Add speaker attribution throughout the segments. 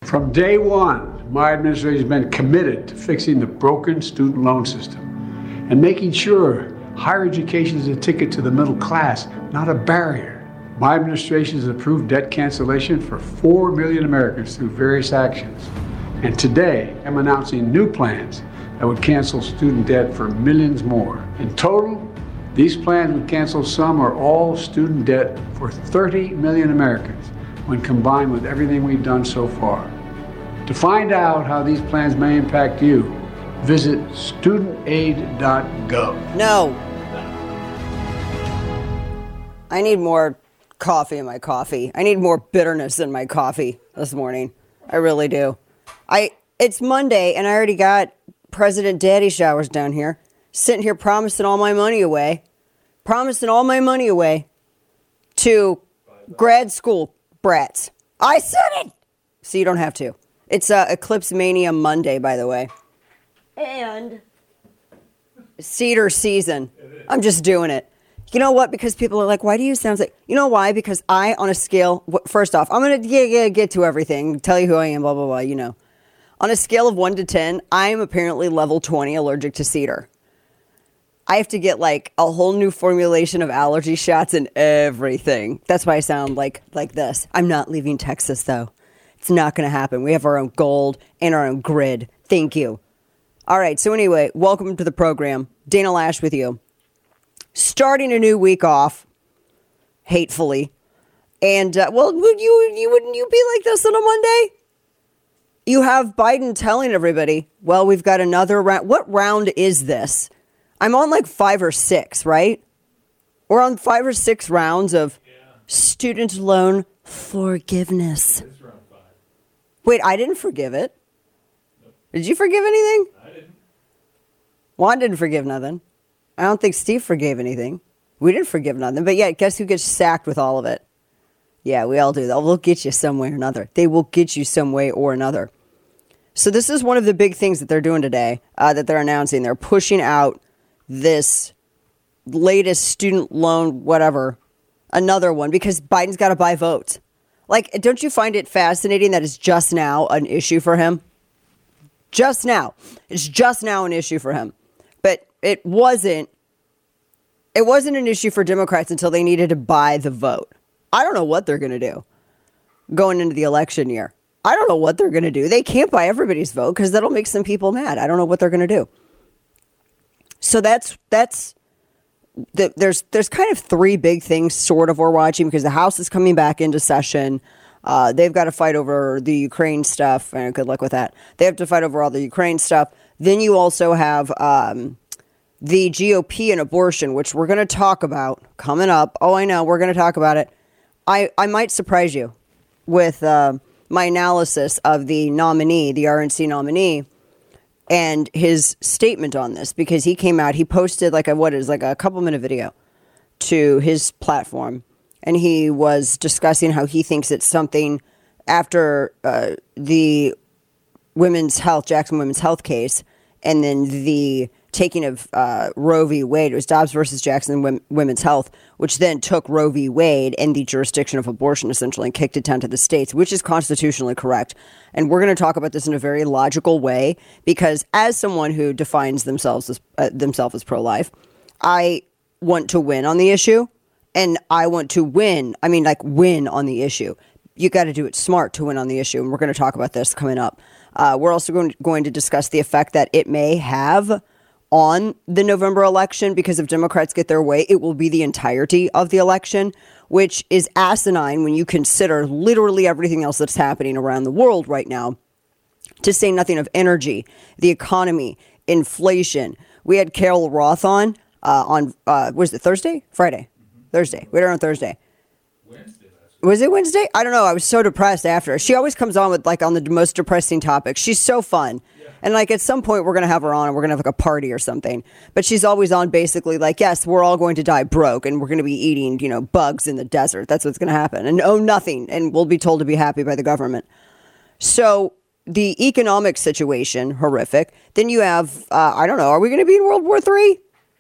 Speaker 1: From day one, my administration has been committed to fixing the broken student loan system and making sure higher education is a ticket to the middle class, not a barrier. My administration has approved debt cancellation for 4 million Americans through various actions. And today, I'm announcing new plans that would cancel student debt for millions more. In total, these plans would cancel some or all student debt for 30 million Americans when combined with everything we've done so far. To find out how these plans may impact you, visit studentaid.gov.
Speaker 2: No. I need more coffee in my coffee. I need more bitterness in my coffee this morning. I really do. It's Monday and I already got President Daddy Showers down here, sitting here promising all my money away to grad school brats. I said it! So you don't have to. It's Eclipse Mania Monday, by the way. And cedar season. I'm just doing it. You know what? Because people are like, why do you sound like... You know why? Because I, on a scale... First off, I'm going to get to everything, tell you who I am, blah, blah, blah, you know. On a scale of 1 to 10, I am apparently level 20 allergic to cedar. I have to get like a whole new formulation of allergy shots and everything. That's why I sound like this. I'm not leaving Texas, though. It's not going to happen. We have our own gold and our own grid. Thank you. All right. So anyway, welcome to the program. Dana Lash with you. Starting a new week off, hatefully. And, wouldn't you be like this on a Monday? You have Biden telling everybody, well, we've got another round. What round is this? I'm on like 5 or 6, right? We're on 5 or 6 rounds of student loan forgiveness. Wait, I didn't forgive it. Did you forgive anything?
Speaker 3: I didn't.
Speaker 2: Juan didn't forgive nothing. I don't think Steve forgave anything. We didn't forgive nothing. But yeah, guess who gets sacked with all of it? Yeah, we all do. They'll get you some way or another. They will get you some way or another. So this is one of the big things that they're doing today, that they're announcing. They're pushing out this latest student loan, whatever, another one, because Biden's got to buy votes. Like, don't you find it fascinating that it's just now an issue for him? Just now. It's just now an issue for him. But it wasn't an issue for Democrats until they needed to buy the vote. I don't know what they're going to do going into the election year. I don't know what they're going to do. They can't buy everybody's vote because that'll make some people mad. I don't know what they're going to do. So there's kind of 3 big things sort of we're watching because the House is coming back into session. They've got to fight over the Ukraine stuff, and good luck with that. They have to fight over all the Ukraine stuff. Then you also have the GOP and abortion, which we're going to talk about coming up. Oh, I know. We're going to talk about it. I might surprise you with my analysis of the nominee, the RNC nominee, and his statement on this, because he came out, he posted like a couple minute video to his platform, and he was discussing how he thinks it's something after the Jackson Women's Health case, and then the taking of Roe v. Wade. It was Dobbs versus Jackson Women's Health, which then took Roe v. Wade and the jurisdiction of abortion essentially and kicked it down to the states, which is constitutionally correct. And we're going to talk about this in a very logical way, because as someone who defines themselves as pro-life, I want to win on the issue, and I want to win on the issue. You got to do it smart to win on the issue, and we're going to talk about this coming up. We're also going to discuss the effect that it may have on the November election, because if Democrats get their way, it will be the entirety of the election, which is asinine when you consider literally everything else that's happening around the world right now, to say nothing of energy, the economy, inflation. We had Carol Roth on was it Thursday? Friday? Thursday. We had her on Thursday.
Speaker 3: Wednesday.
Speaker 2: Was it Wednesday? I don't know. I was so depressed after. She always comes on with on the most depressing topics. She's so fun. Yeah. And at some point we're going to have her on and we're going to have a party or something. But she's always on basically yes, we're all going to die broke and we're going to be eating, bugs in the desert. That's what's going to happen. And own nothing. And we'll be told to be happy by the government. So the economic situation, horrific. Then you have, I don't know, are we going to be in World War III?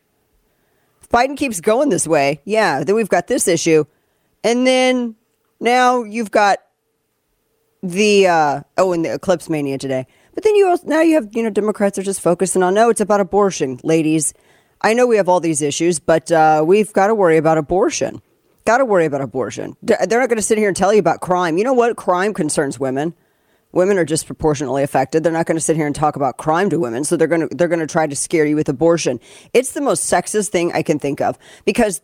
Speaker 2: If Biden keeps going this way, yeah, then we've got this issue. And then now you've got and the Eclipse Mania today. But then now you have, Democrats are just focusing on, no, it's about abortion, ladies. I know we have all these issues, but we've got to worry about abortion. Got to worry about abortion. They're not going to sit here and tell you about crime. You know what? Crime concerns women. Women are disproportionately affected. They're not going to sit here and talk about crime to women. So they're going to try to scare you with abortion. It's the most sexist thing I can think of, because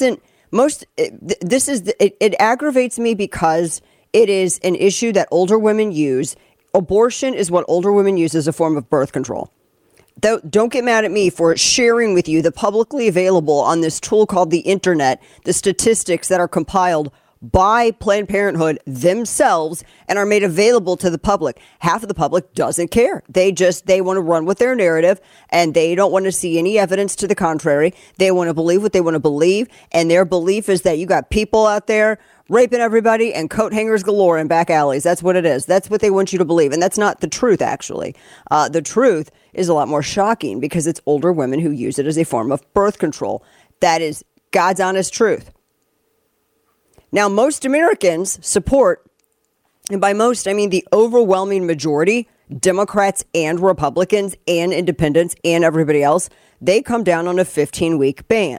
Speaker 2: it aggravates me because it is an issue that older women use. Abortion is what older women use as a form of birth control. Don't get mad at me for sharing with you the publicly available on this tool called the internet, the statistics that are compiled by Planned Parenthood themselves and are made available to the public. Half of the public doesn't care. They want to run with their narrative, and they don't want to see any evidence to the contrary. They want to believe what they want to believe, and their belief is that you got people out there raping everybody and coat hangers galore in back alleys. That's what it is. That's what they want you to believe. And that's not the truth, actually. The truth is a lot more shocking, because it's older women who use it as a form of birth control. That is God's honest truth. Now, most Americans support, and by most, I mean the overwhelming majority, Democrats and Republicans and independents and everybody else, they come down on a 15-week ban.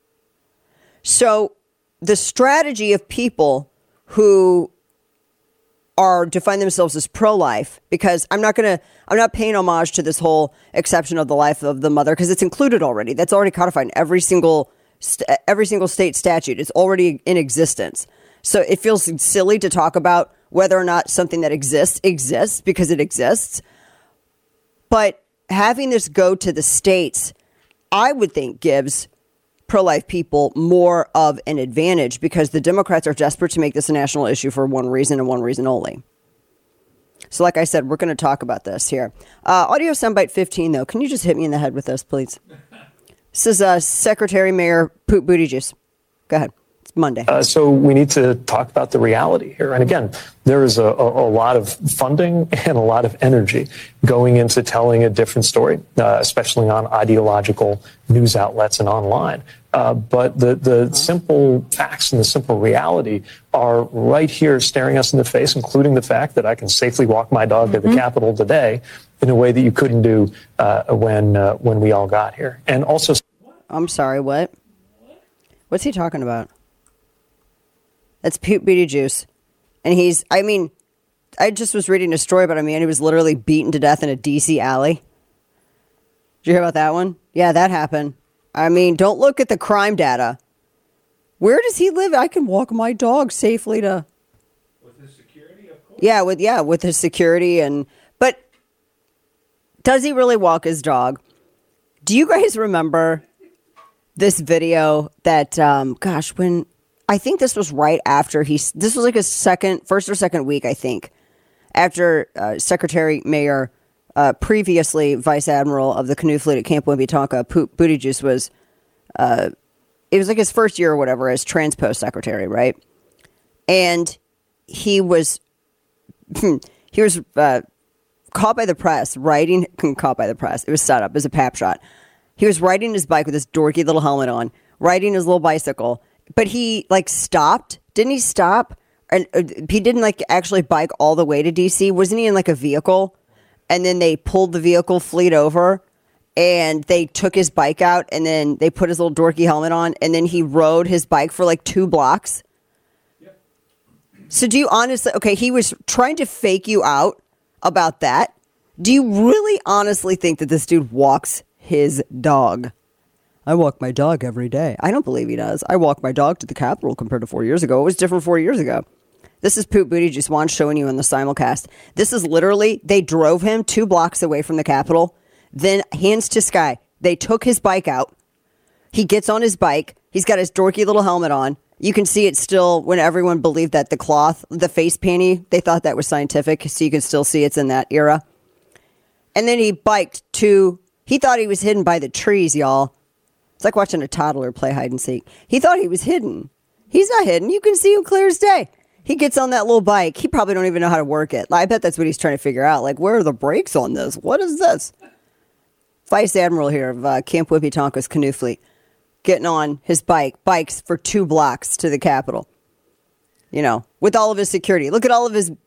Speaker 2: So the strategy of people who define themselves as pro-life, because I'm not paying homage to this whole exception of the life of the mother, because it's included already. That's already codified in every single state statute. It's already in existence. So it feels silly to talk about whether or not something that exists because it exists. But having this go to the states, I would think, gives pro-life people more of an advantage, because the Democrats are desperate to make this a national issue for one reason and one reason only. So like I said, we're going to talk about this here. Audio soundbite 15, though. Can you just hit me in the head with this, please? This is Secretary Mayor Poop Booty Juice. Go ahead. It's Monday.
Speaker 3: So we need to talk about the reality here. And again, there is a lot of funding and a lot of energy going into telling a different story, especially on ideological news outlets and online. But the simple facts and the simple reality are right here staring us in the face, including the fact that I can safely walk my dog to the Capitol today in a way that you couldn't do when we all got here. And also...
Speaker 2: I'm sorry, what? What's he talking about? That's Poop Booty Juice. And I just was reading a story about a man who was literally beaten to death in a D.C. alley. Did you hear about that one? Yeah, that happened. Don't look at the crime data. Where does he live? I can walk my dog safely to...
Speaker 4: With his security, of course.
Speaker 2: With his security. But does he really walk his dog? Do you guys remember this video that, when... I think this was right after this was like first or second week, I think, after Secretary Mayor, previously Vice Admiral of the Canoe Fleet at Camp Wimpy Tonka, Poop Booty Juice was, it was like his first year or whatever as Transpost Secretary, right? And he was caught by the press, caught by the press. It was set up as a pap shot. He was riding his bike with his dorky little helmet on, riding his little bicycle. But he stopped. Didn't he stop? And he didn't actually bike all the way to DC. Wasn't he in a vehicle? And then they pulled the vehicle fleet over and they took his bike out and then they put his little dorky helmet on and then he rode his bike for 2 blocks. Yep. So do you honestly, he was trying to fake you out about that. Do you really honestly think that this dude walks his dog? I walk my dog every day. I don't believe he does. I walk my dog to the Capitol compared to 4 years ago. It was different 4 years ago. This is Poop Booty Juice Juan showing you in the simulcast. This is literally, they drove him 2 blocks away from the Capitol, then hands to sky. They took his bike out. He gets on his bike. He's got his dorky little helmet on. You can see it still when everyone believed that the cloth, the face panty, they thought that was scientific, so you can still see it's in that era. And then he biked he thought he was hidden by the trees, y'all. It's like watching a toddler play hide and seek. He thought he was hidden. He's not hidden. You can see him clear as day. He gets on that little bike. He probably don't even know how to work it. I bet that's what he's trying to figure out. Where are the brakes on this? What is this? Vice Admiral here of Camp Wimpy Tonka's Canoe Fleet, getting on his bikes for 2 blocks to the Capitol. With all of his security. Look at all of his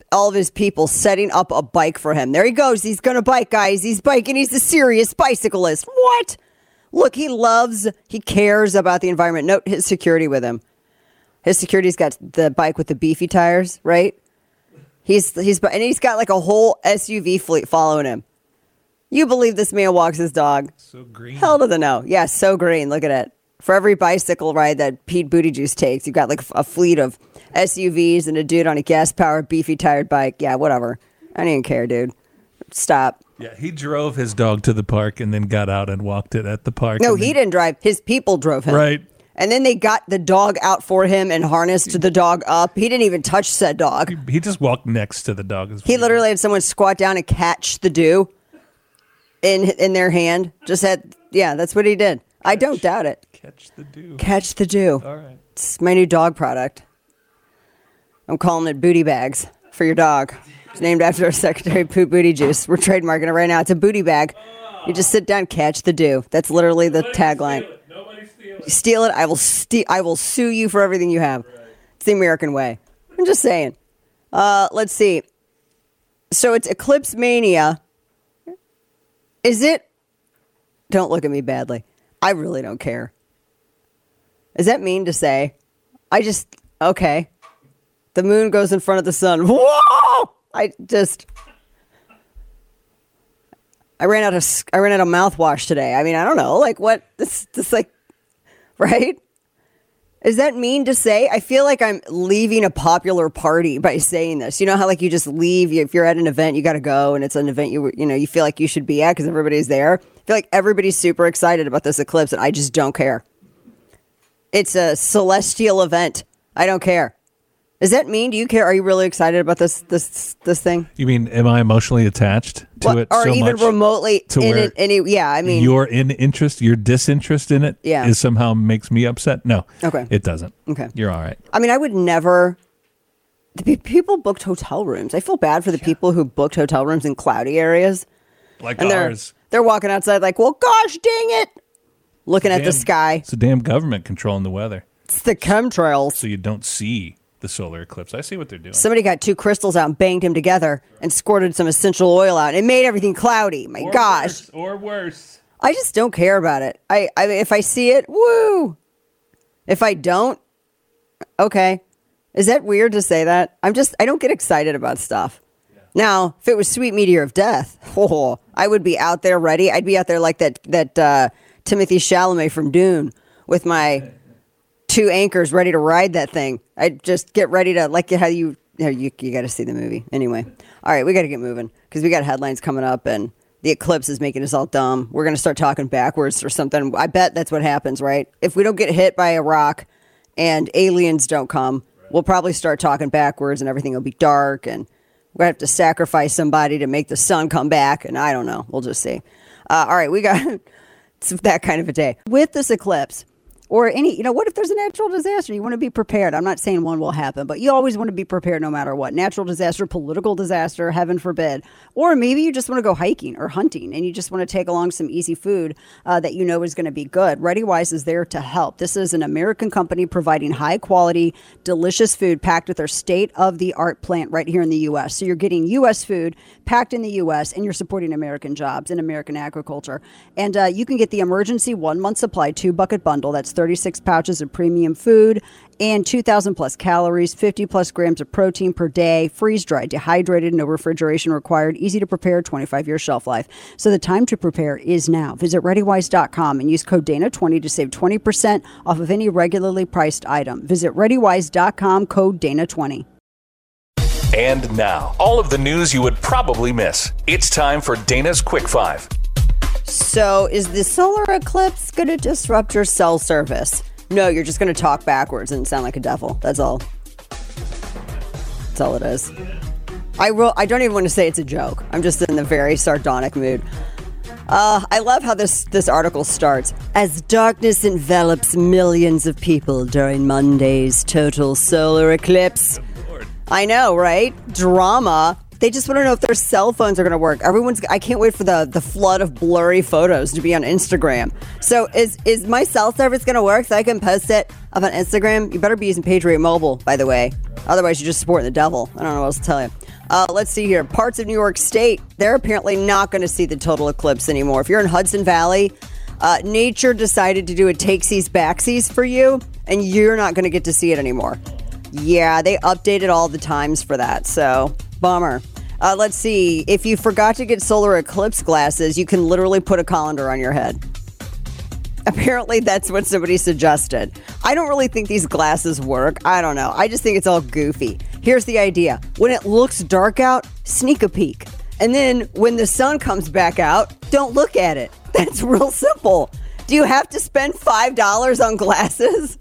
Speaker 2: all of his people setting up a bike for him. There he goes. He's going to bike, guys. He's biking. He's a serious bicyclist. What? Look, he cares about the environment. Note his security with him. His security's got the bike with the beefy tires, right? He's got like a whole SUV fleet following him. You believe this man walks his dog?
Speaker 5: So green.
Speaker 2: Hell to the no. Yeah, so green. Look at it. For every bicycle ride that Pete Buttigieg takes, you've got like a fleet of SUVs and a dude on a gas-powered, beefy-tired bike. Yeah, whatever. I don't even care, dude. Stop.
Speaker 5: Yeah, he drove his dog to the park and then got out and walked it at the park.
Speaker 2: No, he didn't drive. His people drove him.
Speaker 5: Right.
Speaker 2: And then they got the dog out for him and harnessed the dog up. He didn't even touch said dog.
Speaker 5: He just walked next to the dog.
Speaker 2: He literally had someone squat down and catch the dew in their hand. That's what he did. I don't doubt it.
Speaker 5: Catch the dew.
Speaker 2: Catch the dew.
Speaker 5: All right.
Speaker 2: It's my new dog product. I'm calling it Booty Bags for your dog. It's named after Secretary Poop Booty Juice. We're trademarking it right now. It's a booty bag. You just sit down, catch the dew. That's literally the tagline.
Speaker 4: Nobody steal it.
Speaker 2: You steal it, I will sue you for everything you have. It's the American way. I'm just saying. Let's see. So it's Eclipse Mania. Is it? Don't look at me badly. I really don't care. Is that mean to say? Okay. The moon goes in front of the sun. Whoa! I ran out of mouthwash today. I mean, I don't know. Like what? This like, right? Is that mean to say? I feel like I'm leaving a popular party by saying this. You know how like you just leave, if you're at an event, you got to go, and it's an event you feel like you should be at because everybody's there. I feel like everybody's super excited about this eclipse, and I just don't care. It's a celestial event. I don't care. Does that mean? Do you care? Are you really excited about this thing?
Speaker 5: You mean, am I emotionally attached to it
Speaker 2: or
Speaker 5: so
Speaker 2: even
Speaker 5: much
Speaker 2: remotely
Speaker 5: to
Speaker 2: in
Speaker 5: where
Speaker 2: it? Yeah, I mean,
Speaker 5: your disinterest in it is somehow makes me upset? No.
Speaker 2: Okay.
Speaker 5: It doesn't.
Speaker 2: Okay.
Speaker 5: You're all right.
Speaker 2: I mean, I would never. People booked hotel rooms. I feel bad for the people who booked hotel rooms in cloudy areas.
Speaker 5: Like
Speaker 2: and
Speaker 5: ours.
Speaker 2: They're walking outside like, well, gosh, dang it. Looking at the sky.
Speaker 5: It's the damn government controlling the weather.
Speaker 2: It's the chemtrails.
Speaker 5: So you don't see the solar eclipse. I see what they're doing.
Speaker 2: Somebody got two crystals out and banged them together and squirted some essential oil out. It made everything cloudy. My gosh.
Speaker 5: Or worse.
Speaker 2: I just don't care about it. I if I see it, woo. If I don't, okay. Is that weird to say that? I don't get excited about stuff. Yeah. Now, if it was Sweet Meteor of Death, I would be out there ready. I'd be out there like that Timothy Chalamet from Dune with my two anchors ready to ride that thing. I'd just get ready to, like how you got to see the movie. Anyway. All right, we got to get moving because we got headlines coming up and the eclipse is making us all dumb. We're going to start talking backwards or something. I bet that's what happens, right? If we don't get hit by a rock and aliens don't come, we'll probably start talking backwards and everything will be dark and we're going to have to sacrifice somebody to make the sun come back. And I don't know. We'll just see. All right, we got it's that kind of a day. With this eclipse, or what if there's a natural disaster? You want to be prepared. I'm not saying one will happen, but you always want to be prepared no matter what. Natural disaster, political disaster, heaven forbid. Or maybe you just want to go hiking or hunting and you just want to take along some easy food that you know is going to be good. ReadyWise is there to help. This is an American company providing high quality, delicious food packed with their state-of-the-art plant right here in the U.S. So you're getting U.S. food packed in the U.S. and you're supporting American jobs and American agriculture. And you can get the emergency 1 month supply 2-bucket bundle. That's 36 pouches of premium food and 2,000 plus calories, 50 plus grams of protein per day, freeze dried, dehydrated, no refrigeration required, easy to prepare, 25-year shelf life. So the time to prepare is now. Visit ReadyWise.com and use code Dana20 to save 20% off of any regularly priced item. Visit ReadyWise.com, code Dana20.
Speaker 6: And now, all of the news you would probably miss. It's time for Dana's Quick Five.
Speaker 2: So is the solar eclipse going to disrupt your cell service? No, you're just going to talk backwards and sound like a devil. That's all. That's all it is. I don't even want to say it's a joke. I'm just in the very sardonic mood. I love how this article starts. As darkness envelops millions of people during Monday's total solar eclipse. I know, right? Drama. They just want to know if their cell phones are going to work. I can't wait for the flood of blurry photos to be on Instagram. So is my cell service going to work so I can post it up on Instagram? You better be using Patriot Mobile, by the way. Otherwise, you're just supporting the devil. I don't know what else to tell you. Let's see here. Parts of New York State, they're apparently not going to see the total eclipse anymore. If you're in Hudson Valley, nature decided to do a takesies backsies for you, and you're not going to get to see it anymore. Yeah, they updated all the times for that, so bummer. Let's see. If you forgot to get solar eclipse glasses, you can literally put a colander on your head. Apparently, that's what somebody suggested. I don't really think these glasses work. I don't know. I just think it's all goofy. Here's the idea. When it looks dark out, sneak a peek. And then when the sun comes back out, don't look at it. That's real simple. Do you have to spend $5 on glasses?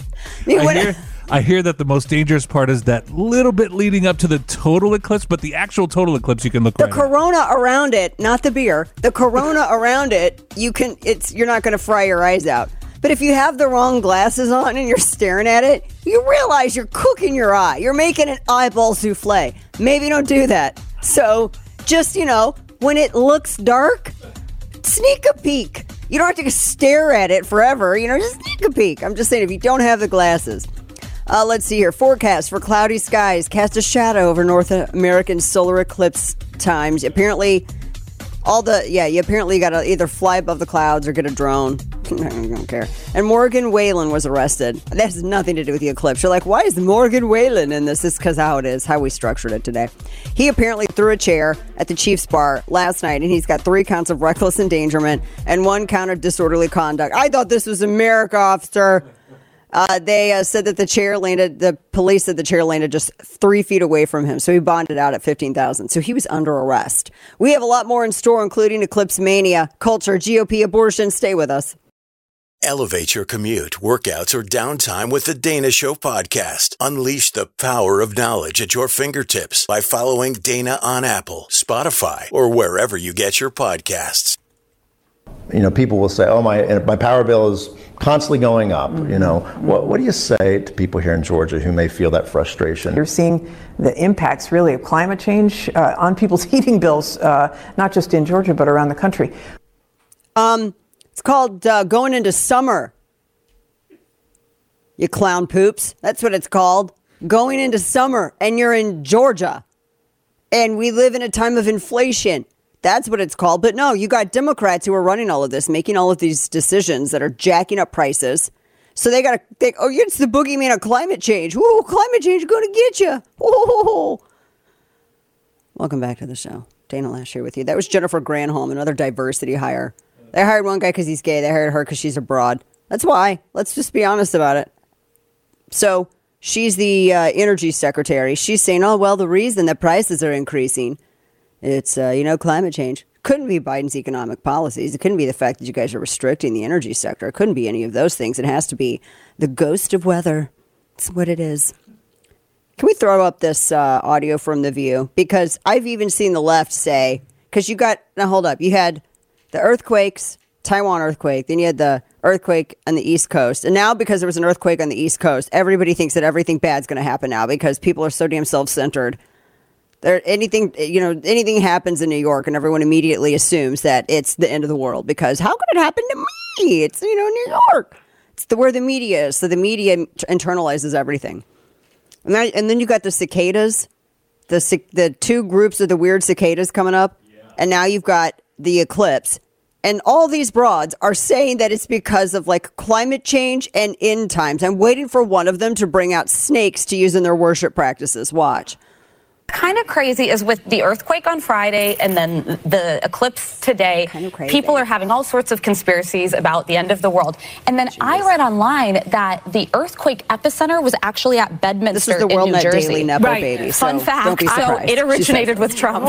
Speaker 5: I hear that the most dangerous part is that little bit leading up to the total eclipse, but the actual total eclipse you can look right at.
Speaker 2: The corona around it, not the beer. The corona around it, you're not going to fry your eyes out. But if you have the wrong glasses on and you're staring at it, you realize you're cooking your eye. You're making an eyeball souffle. Maybe don't do that. So just, when it looks dark, sneak a peek. You don't have to stare at it forever. Just sneak a peek. I'm just saying, if you don't have the glasses. Let's see here. Forecast for cloudy skies cast a shadow over North American solar eclipse times. Apparently, you apparently got to either fly above the clouds or get a drone. I don't care. And Morgan Whalen was arrested. That has nothing to do with the eclipse. You're like, why is Morgan Whalen in this? This is because how it is, how we structured it today. He apparently threw a chair at the Chiefs bar last night, and he's got 3 counts of reckless endangerment and 1 count of disorderly conduct. I thought this was America, officer. They said that the police said the chair landed just 3 feet away from him. So he bonded out at $15,000. So he was under arrest. We have a lot more in store, including Eclipse Mania, culture, GOP, abortion. Stay with us.
Speaker 7: Elevate your commute, workouts, or downtime with the Dana Show podcast. Unleash the power of knowledge at your fingertips by following Dana on Apple, Spotify, or wherever you get your podcasts.
Speaker 8: People will say, oh, my power bill is constantly going up. What do you say to people here in Georgia who may feel that frustration?
Speaker 9: You're seeing the impacts really of climate change on people's heating bills, not just in Georgia, but around the country.
Speaker 2: It's called going into summer. You clown poops. That's what it's called. Going into summer, and you're in Georgia. And we live in a time of inflation. That's what it's called. But no, you got Democrats who are running all of this, making all of these decisions that are jacking up prices. So they got to think, oh, it's the boogeyman of climate change. Ooh, climate change is going to get you. Ooh. Welcome back to the show. Dana Lash here with you. That was Jennifer Granholm, another diversity hire. They hired one guy because he's gay. They hired her because she's a broad. That's why. Let's just be honest about it. So she's the energy secretary. She's saying, oh, well, the reason that prices are increasing, it's, climate change. Couldn't be Biden's economic policies. It couldn't be the fact that you guys are restricting the energy sector. It couldn't be any of those things. It has to be the ghost of weather. It's what it is. Can we throw up this audio from The View? Because I've even seen the left say, because now hold up, you had the earthquakes, Taiwan earthquake, then you had the earthquake on the East Coast. And now because there was an earthquake on the East Coast, everybody thinks that everything bad's going to happen now because people are so damn self-centered. Anything happens in New York and everyone immediately assumes that it's the end of the world because how could it happen to me? It's, New York. It's where the media is. So the media internalizes everything. And then you got the cicadas, the 2 groups of the weird cicadas coming up. Yeah. And now you've got the eclipse. And all these broads are saying that it's because of climate change and end times. I'm waiting for one of them to bring out snakes to use in their worship practices. Watch.
Speaker 10: Kind of crazy is with the earthquake on Friday and then the eclipse today. Kind of crazy. People are having all sorts of conspiracies about the end of the world. And then I read online that the earthquake epicenter was actually at Bedminster in New Jersey. This was the WorldNet Daily Nepo baby.
Speaker 2: Fun
Speaker 10: fact.
Speaker 2: Don't be surprised.
Speaker 10: So it originated with Trump.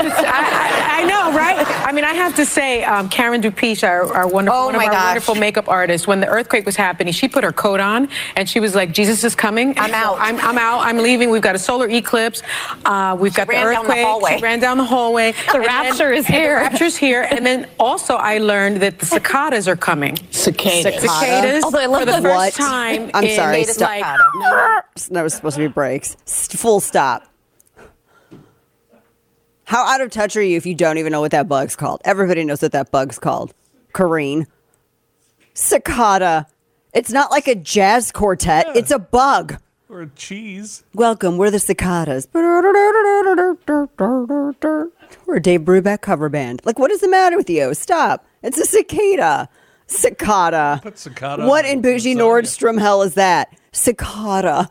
Speaker 11: I know, right? I mean, I have to say, Karen Dupiche, our wonderful, wonderful makeup artist, when the earthquake was happening, she put her coat on and she was like, Jesus is coming.
Speaker 10: I'm out.
Speaker 11: I'm out. I'm leaving. We've got a solar eclipse. We've got the earthquake. She ran down the hallway.
Speaker 10: The rapture is here.
Speaker 11: The rapture's here. And then also I learned that the cicadas are coming. Cicadas.
Speaker 10: Although I love
Speaker 11: for the first time.
Speaker 2: I'm sorry.
Speaker 10: Stop.
Speaker 2: That was supposed to be breaks. Full stop. How out of touch are you if you don't even know what that bug's called? Everybody knows what that bug's called. Kareen. Cicada. It's not like a jazz quartet. It's a bug.
Speaker 5: Or cheese.
Speaker 2: Welcome, we're the Cicadas. We're a Dave Brubeck cover band. Like, what is the matter with you? Stop. It's a cicada. Cicada.
Speaker 5: Put cicada.
Speaker 2: What in bougie Nordstrom hell is that? Cicada.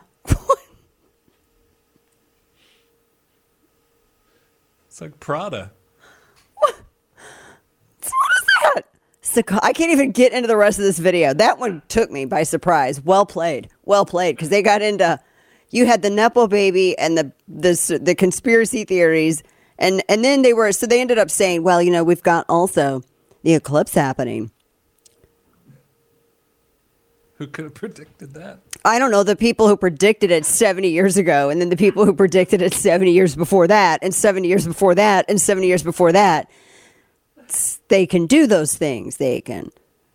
Speaker 5: It's like Prada.
Speaker 2: What is that? I can't even get into the rest of this video. That one took me by surprise. Well played. Well played. Because they got into, you had the Nepo baby and the conspiracy theories. And then they ended up saying, well, we've got also the eclipse happening.
Speaker 5: Who could have predicted that?
Speaker 2: I don't know. The people who predicted it 70 years ago, and then the people who predicted it 70 years before that, and 70 years before that, and 70 years before that. They can do those things. They're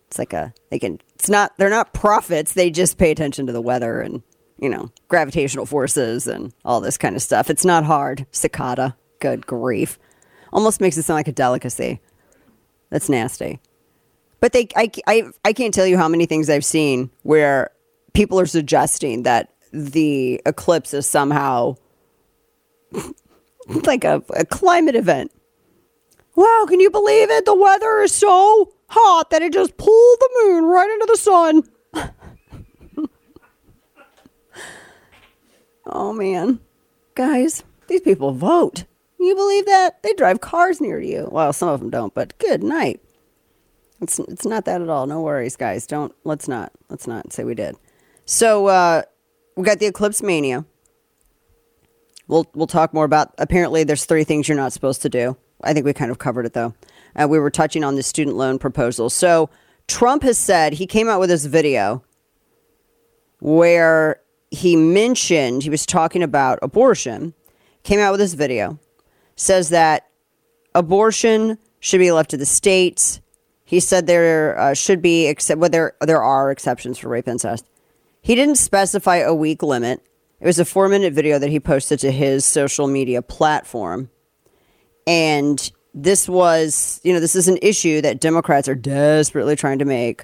Speaker 2: not prophets. They just pay attention to the weather and, gravitational forces and all this kind of stuff. It's not hard. Cicada. Good grief. Almost makes it sound like a delicacy. That's nasty. But I can't tell you how many things I've seen where people are suggesting that the eclipse is somehow like a climate event. Wow, can you believe it? The weather is so hot that it just pulled the moon right into the sun. Oh, man. Guys, these people vote. Can you believe that? They drive cars near you. Well, some of them don't, but good night. It's not that at all. No worries, guys. Let's not say we did. So we got the eclipse mania. We'll talk more about. Apparently, there's 3 things you're not supposed to do. I think we kind of covered it though. We were touching on the student loan proposal. So Trump has said, he came out with this video where he was talking about abortion. Came out with this video, says that abortion should be left to the states. He said there should be, there are exceptions for rape incest. He didn't specify a week limit. It was a 4-minute video that he posted to his social media platform. And this was, this is an issue that Democrats are desperately trying to make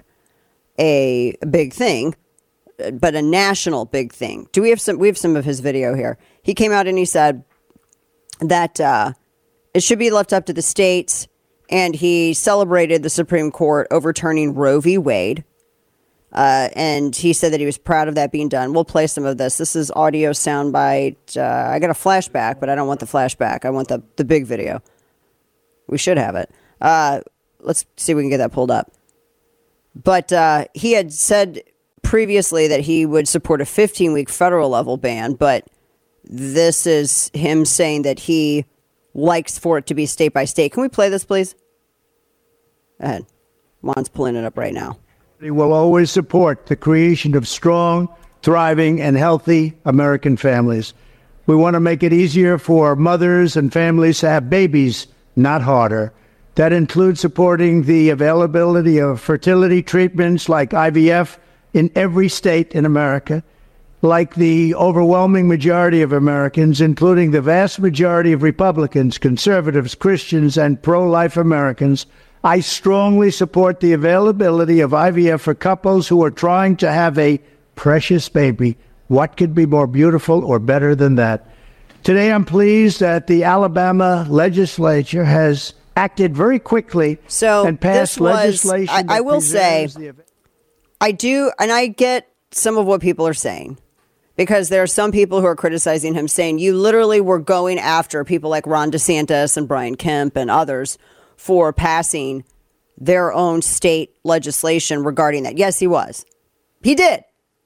Speaker 2: a big thing, but a national big thing. We have some of his video here. He came out and he said that it should be left up to the states. And he celebrated the Supreme Court overturning Roe v. Wade. And he said that he was proud of that being done. We'll play some of this. This is audio soundbite. I got a flashback, but I don't want the flashback. I want the big video. We should have it. Let's see if we can get that pulled up. But he had said previously that he would support a 15-week federal level ban, but this is him saying that he likes for it to be state by state. Can we play this, please? Go ahead. Juan's pulling it up right now.
Speaker 12: We will always support the creation of strong, thriving, and healthy American families. We want to make it easier for mothers and families to have babies, not harder. That includes supporting the availability of fertility treatments like IVF in every state in America. Like the overwhelming majority of Americans, including the vast majority of Republicans, conservatives, Christians, and pro-life Americans, I strongly support the availability of IVF for couples who are trying to have a precious baby. What could be more beautiful or better than that? Today, I'm pleased that the Alabama legislature has acted very quickly and passed legislation.
Speaker 2: I will say, I do, and I get some of what people are saying. Because there are some people who are criticizing him, saying you literally were going after people like Ron DeSantis and Brian Kemp and others for passing their own state legislation regarding that. Yes, he was. He did.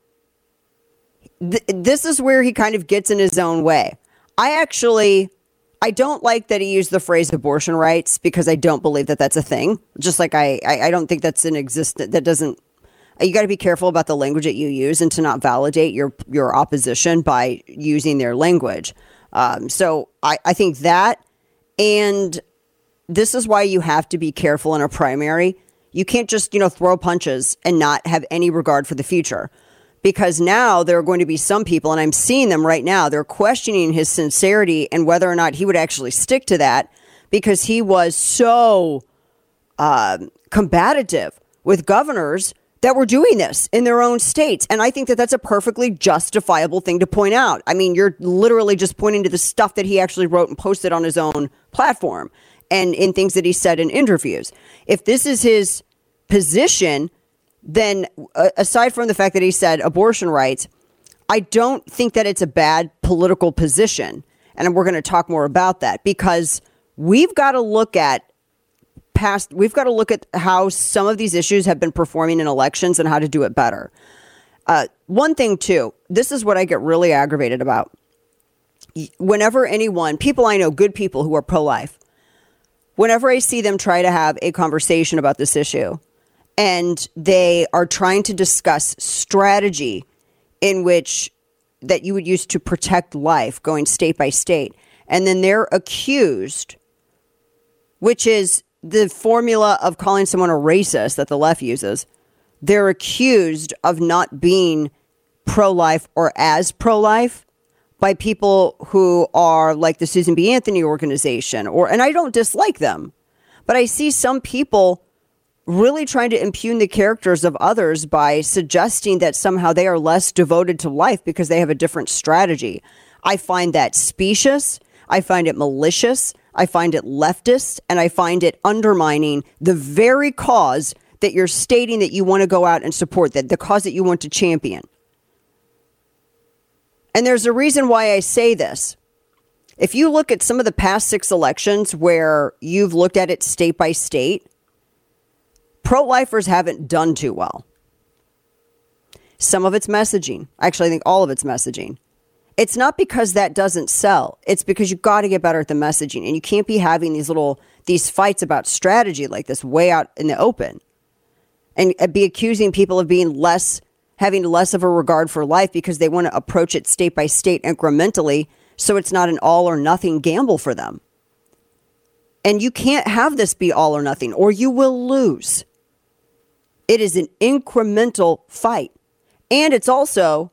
Speaker 2: This is where he kind of gets in his own way. I don't like that he used the phrase abortion rights because I don't believe that that's a thing. Just like I don't think that's an existent, that doesn't. You got to be careful about the language that you use and to not validate your opposition by using their language. So I think that, and this is why you have to be careful in a primary. You can't just, throw punches and not have any regard for the future. Because now there are going to be some people, and I'm seeing them right now, they're questioning his sincerity and whether or not he would actually stick to that because he was so combative with governors that were doing this in their own states. And I think that that's a perfectly justifiable thing to point out. I mean, you're literally just pointing to the stuff that he actually wrote and posted on his own platform and in things that he said in interviews. If this is his position, then aside from the fact that he said abortion rights, I don't think that it's a bad political position. And we're going to talk more about that because we've got to look at how some of these issues have been performing in elections and how to do it better. One thing, too, this is what I get really aggravated about. Whenever people I know, good people who are pro-life, whenever I see them try to have a conversation about this issue and they are trying to discuss strategy in which that you would use to protect life, going state by state, and then they're accused, which is the formula of calling someone a racist that the left uses, they're accused of not being pro-life or as pro-life by people who are like the Susan B. Anthony organization, and I don't dislike them, but I see some people really trying to impugn the characters of others by suggesting that somehow they are less devoted to life because they have a different strategy. I find that specious. I find it malicious. I find it leftist, and I find it undermining the very cause that you're stating that you want to go out and support, that the cause that you want to champion. And there's a reason why I say this. If you look at some of the past 6 elections where you've looked at it state by state, pro-lifers haven't done too well. Some of it's messaging. Actually, I think all of it's messaging. It's not because that doesn't sell. It's because you've got to get better at the messaging. And you can't be having these fights about strategy like this way out in the open. And be accusing people of having less of a regard for life because they want to approach it state by state incrementally so it's not an all or nothing gamble for them. And you can't have this be all or nothing or you will lose. It is an incremental fight. And it's also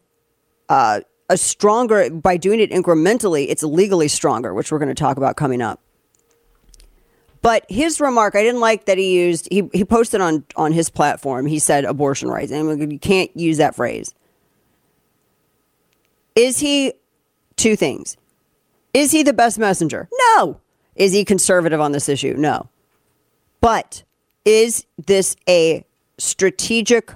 Speaker 2: by doing it incrementally, it's legally stronger, which we're going to talk about coming up. But his remark, I didn't like that he posted on his platform, he said abortion rights. And you can't use that phrase. Is he, 2 things. Is he the best messenger? No. Is he conservative on this issue? No. But is this a strategic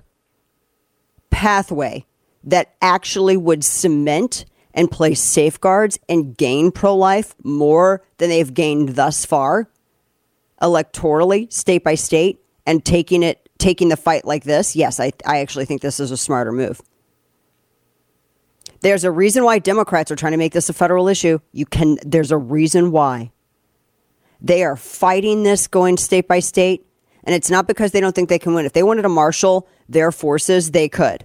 Speaker 2: pathway that actually would cement and place safeguards and gain pro-life more than they've gained thus far, electorally, state by state, and taking the fight like this? Yes, I actually think this is a smarter move. There's a reason why Democrats are trying to make this a federal issue. There's a reason why. They are fighting this going state by state, and it's not because they don't think they can win. If they wanted to marshal their forces, they could.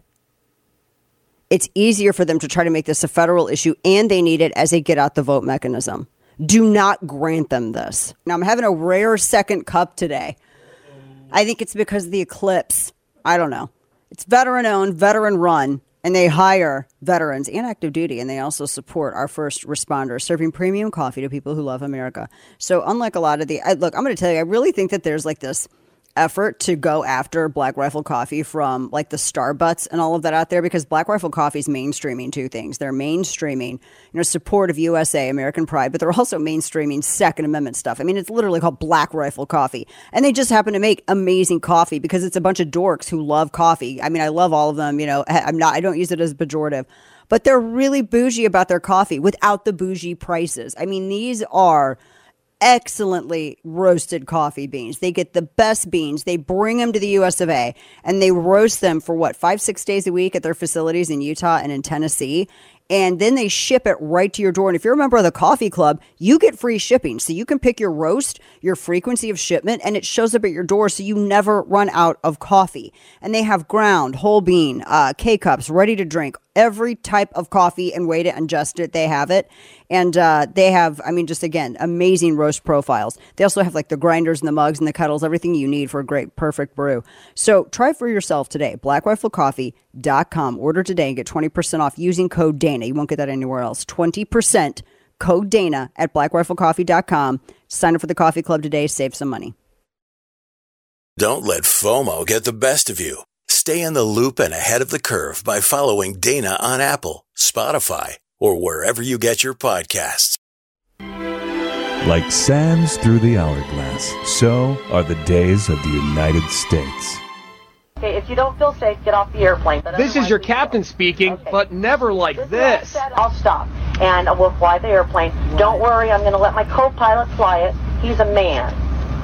Speaker 2: It's easier for them to try to make this a federal issue, and they need it as a get-out-the-vote mechanism. Do not grant them this. Now, I'm having a rare second cup today. I think it's because of the eclipse. I don't know. It's veteran-owned, veteran-run, and they hire veterans and active duty, and they also support our first responders, serving premium coffee to people who love America. So unlike a lot of look, I'm going to tell you, I really think that there's like this effort to go after Black Rifle Coffee from like the Starbucks and all of that out there, because Black Rifle Coffee is mainstreaming 2 things. They're mainstreaming, support of USA, American pride, but they're also mainstreaming Second Amendment stuff. I mean, it's literally called Black Rifle Coffee, and they just happen to make amazing coffee because it's a bunch of dorks who love coffee. I mean, I love all of them. I don't use it as pejorative, but they're really bougie about their coffee without the bougie prices. I mean, these are excellently roasted coffee beans. They get the best beans. They bring them to the US of A and they roast them for 5-6 days a week at their facilities in Utah and in Tennessee. And then they ship it right to your door. And if you're a member of the coffee club, you get free shipping. So you can pick your roast, your frequency of shipment, and it shows up at your door so you never run out of coffee. And they have ground, whole bean, K-cups, ready to drink. Every type of coffee and way to ingest it, they have it. And they have, again, amazing roast profiles. They also have like the grinders and the mugs and the kettles, everything you need for a great, perfect brew. So try it for yourself today. BlackRifleCoffee.com. Order today and get 20% off using code Dana. You won't get that anywhere else. 20% code Dana at BlackRifleCoffee.com. Sign up for the coffee club today. Save some money.
Speaker 7: Don't let FOMO get the best of you. Stay in the loop and ahead of the curve by following Dana on Apple, Spotify, or wherever you get your podcasts.
Speaker 5: Like sands through the hourglass, so are the days of the United States.
Speaker 13: Okay, if you don't feel safe, get off the airplane.
Speaker 14: This is your captain speaking, but never like this.
Speaker 13: I'll stop, and we'll fly the airplane. Don't worry, I'm going to let my co-pilot fly it. He's a man.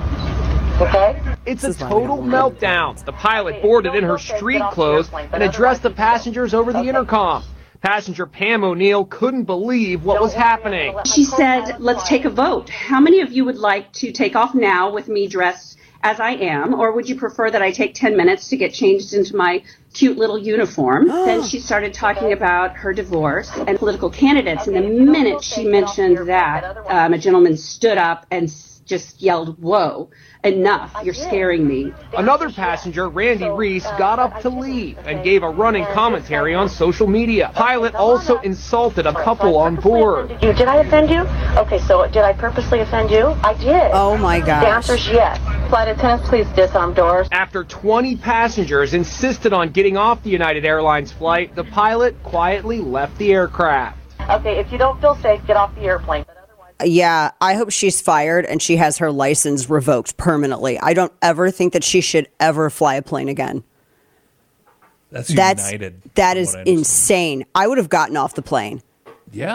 Speaker 13: Okay?
Speaker 14: It's a total meltdown. The pilot boarded in her street clothes and addressed the passengers over the intercom. Passenger Pam O'Neill couldn't believe what was happening.
Speaker 15: She said, let's take a vote. How many of you would like to take off now with me dressed as I am, or would you prefer that I take 10 minutes to get changed into my cute little uniform? Then she started talking about her divorce and political candidates, and the minute she mentioned that, a gentleman stood up and just yelled, "Whoa, enough, you're scaring me."
Speaker 14: Another passenger, Randy Reese, got up to leave and gave a running commentary on social media. Pilot also insulted a couple on board.
Speaker 13: Did I offend you? Okay, so did I purposely offend you? I did.
Speaker 2: Oh my gosh.
Speaker 13: The answer is yes. Flight attendants, please disarm doors.
Speaker 14: After 20 passengers insisted on getting off the United Airlines flight, the pilot quietly left the aircraft.
Speaker 13: Okay, if you don't feel safe, get off the airplane.
Speaker 2: Yeah, I hope she's fired and she has her license revoked permanently. I don't ever think that she should ever fly a plane again.
Speaker 5: That's United.
Speaker 2: That is insane. I would have gotten off the plane.
Speaker 5: Yeah.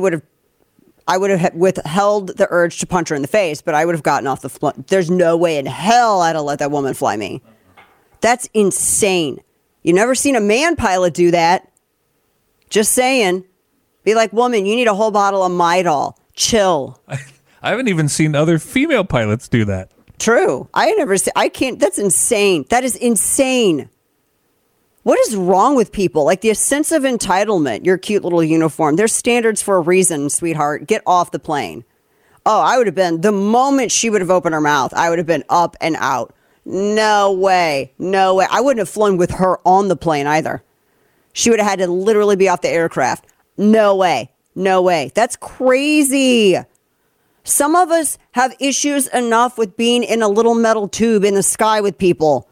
Speaker 2: I would have withheld the urge to punch her in the face, but I would have gotten off the plane. There's no way in hell I'd have let that woman fly me. That's insane. You've never seen a man pilot do that. Just saying. Be like, woman, you need a whole bottle of Midol. Chill.
Speaker 5: I haven't even seen other female pilots do that.
Speaker 2: True. I can't. That's insane. That is insane. What is wrong with people? Like the sense of entitlement, your cute little uniform. There's standards for a reason, sweetheart. Get off the plane. Oh, I would have been, the moment she would have opened her mouth, I would have been up and out. No way. No way. I wouldn't have flown with her on the plane either. She would have had to literally be off the aircraft. No way. No way. That's crazy. Some of us have issues enough with being in a little metal tube in the sky with people.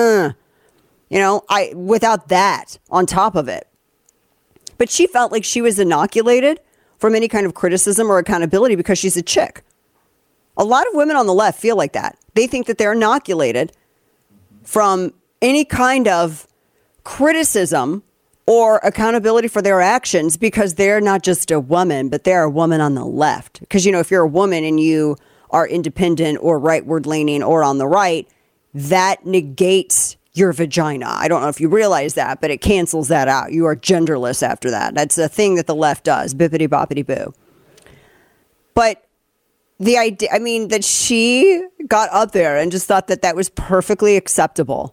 Speaker 2: Without that on top of it. But she felt like she was inoculated from any kind of criticism or accountability because she's a chick. A lot of women on the left feel like that. They think that they're inoculated from any kind of criticism or accountability for their actions because they're not just a woman, but they're a woman on the left. Because, if you're a woman and you are independent or rightward leaning or on the right, that negates your vagina. I don't know if you realize that, but it cancels that out. You are genderless after that. That's a thing that the left does. Bippity boppity boo. But the idea, that she got up there and just thought that that was perfectly acceptable.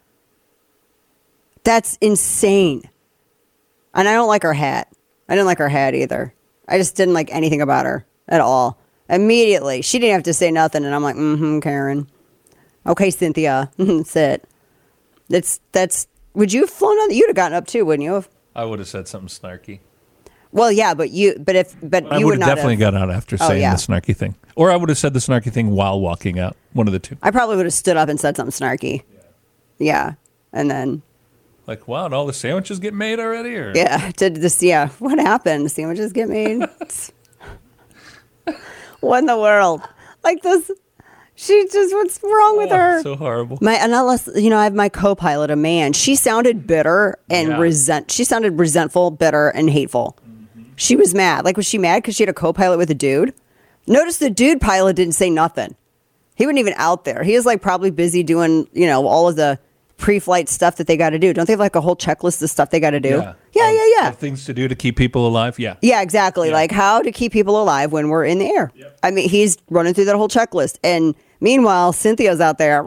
Speaker 2: That's insane. And I don't like her hat. I didn't like her hat either. I just didn't like anything about her at all. Immediately. She didn't have to say nothing. And I'm like, Karen. Okay, Cynthia. That's it. Would you have flown on? You'd have gotten up too, wouldn't you have?
Speaker 5: I would have said something snarky.
Speaker 2: Well, yeah, but you would
Speaker 5: have definitely got out after saying the snarky thing. Or I would have said the snarky thing while walking out. One of the two.
Speaker 2: I probably would have stood up and said something snarky. Yeah. And then.
Speaker 5: Like, wow, did all the sandwiches get made already? Or?
Speaker 2: Yeah. What happened? The sandwiches get made? What in the world? Like this. What's wrong with her?
Speaker 5: So horrible.
Speaker 2: I have my co-pilot, a man. She sounded bitter and she sounded resentful, bitter, and hateful. Mm-hmm. She was mad. Like, was she mad because she had a co-pilot with a dude? Notice the dude pilot didn't say nothing. He wasn't even out there. He was probably busy doing, all of the pre-flight stuff that they got to do. Don't they have a whole checklist of stuff they got to do? Yeah.
Speaker 5: Things to do to keep people alive. Yeah.
Speaker 2: Yeah, exactly. Yeah. Like how to keep people alive when we're in the air. Yep. He's running through that whole checklist. And meanwhile, Cynthia's out there,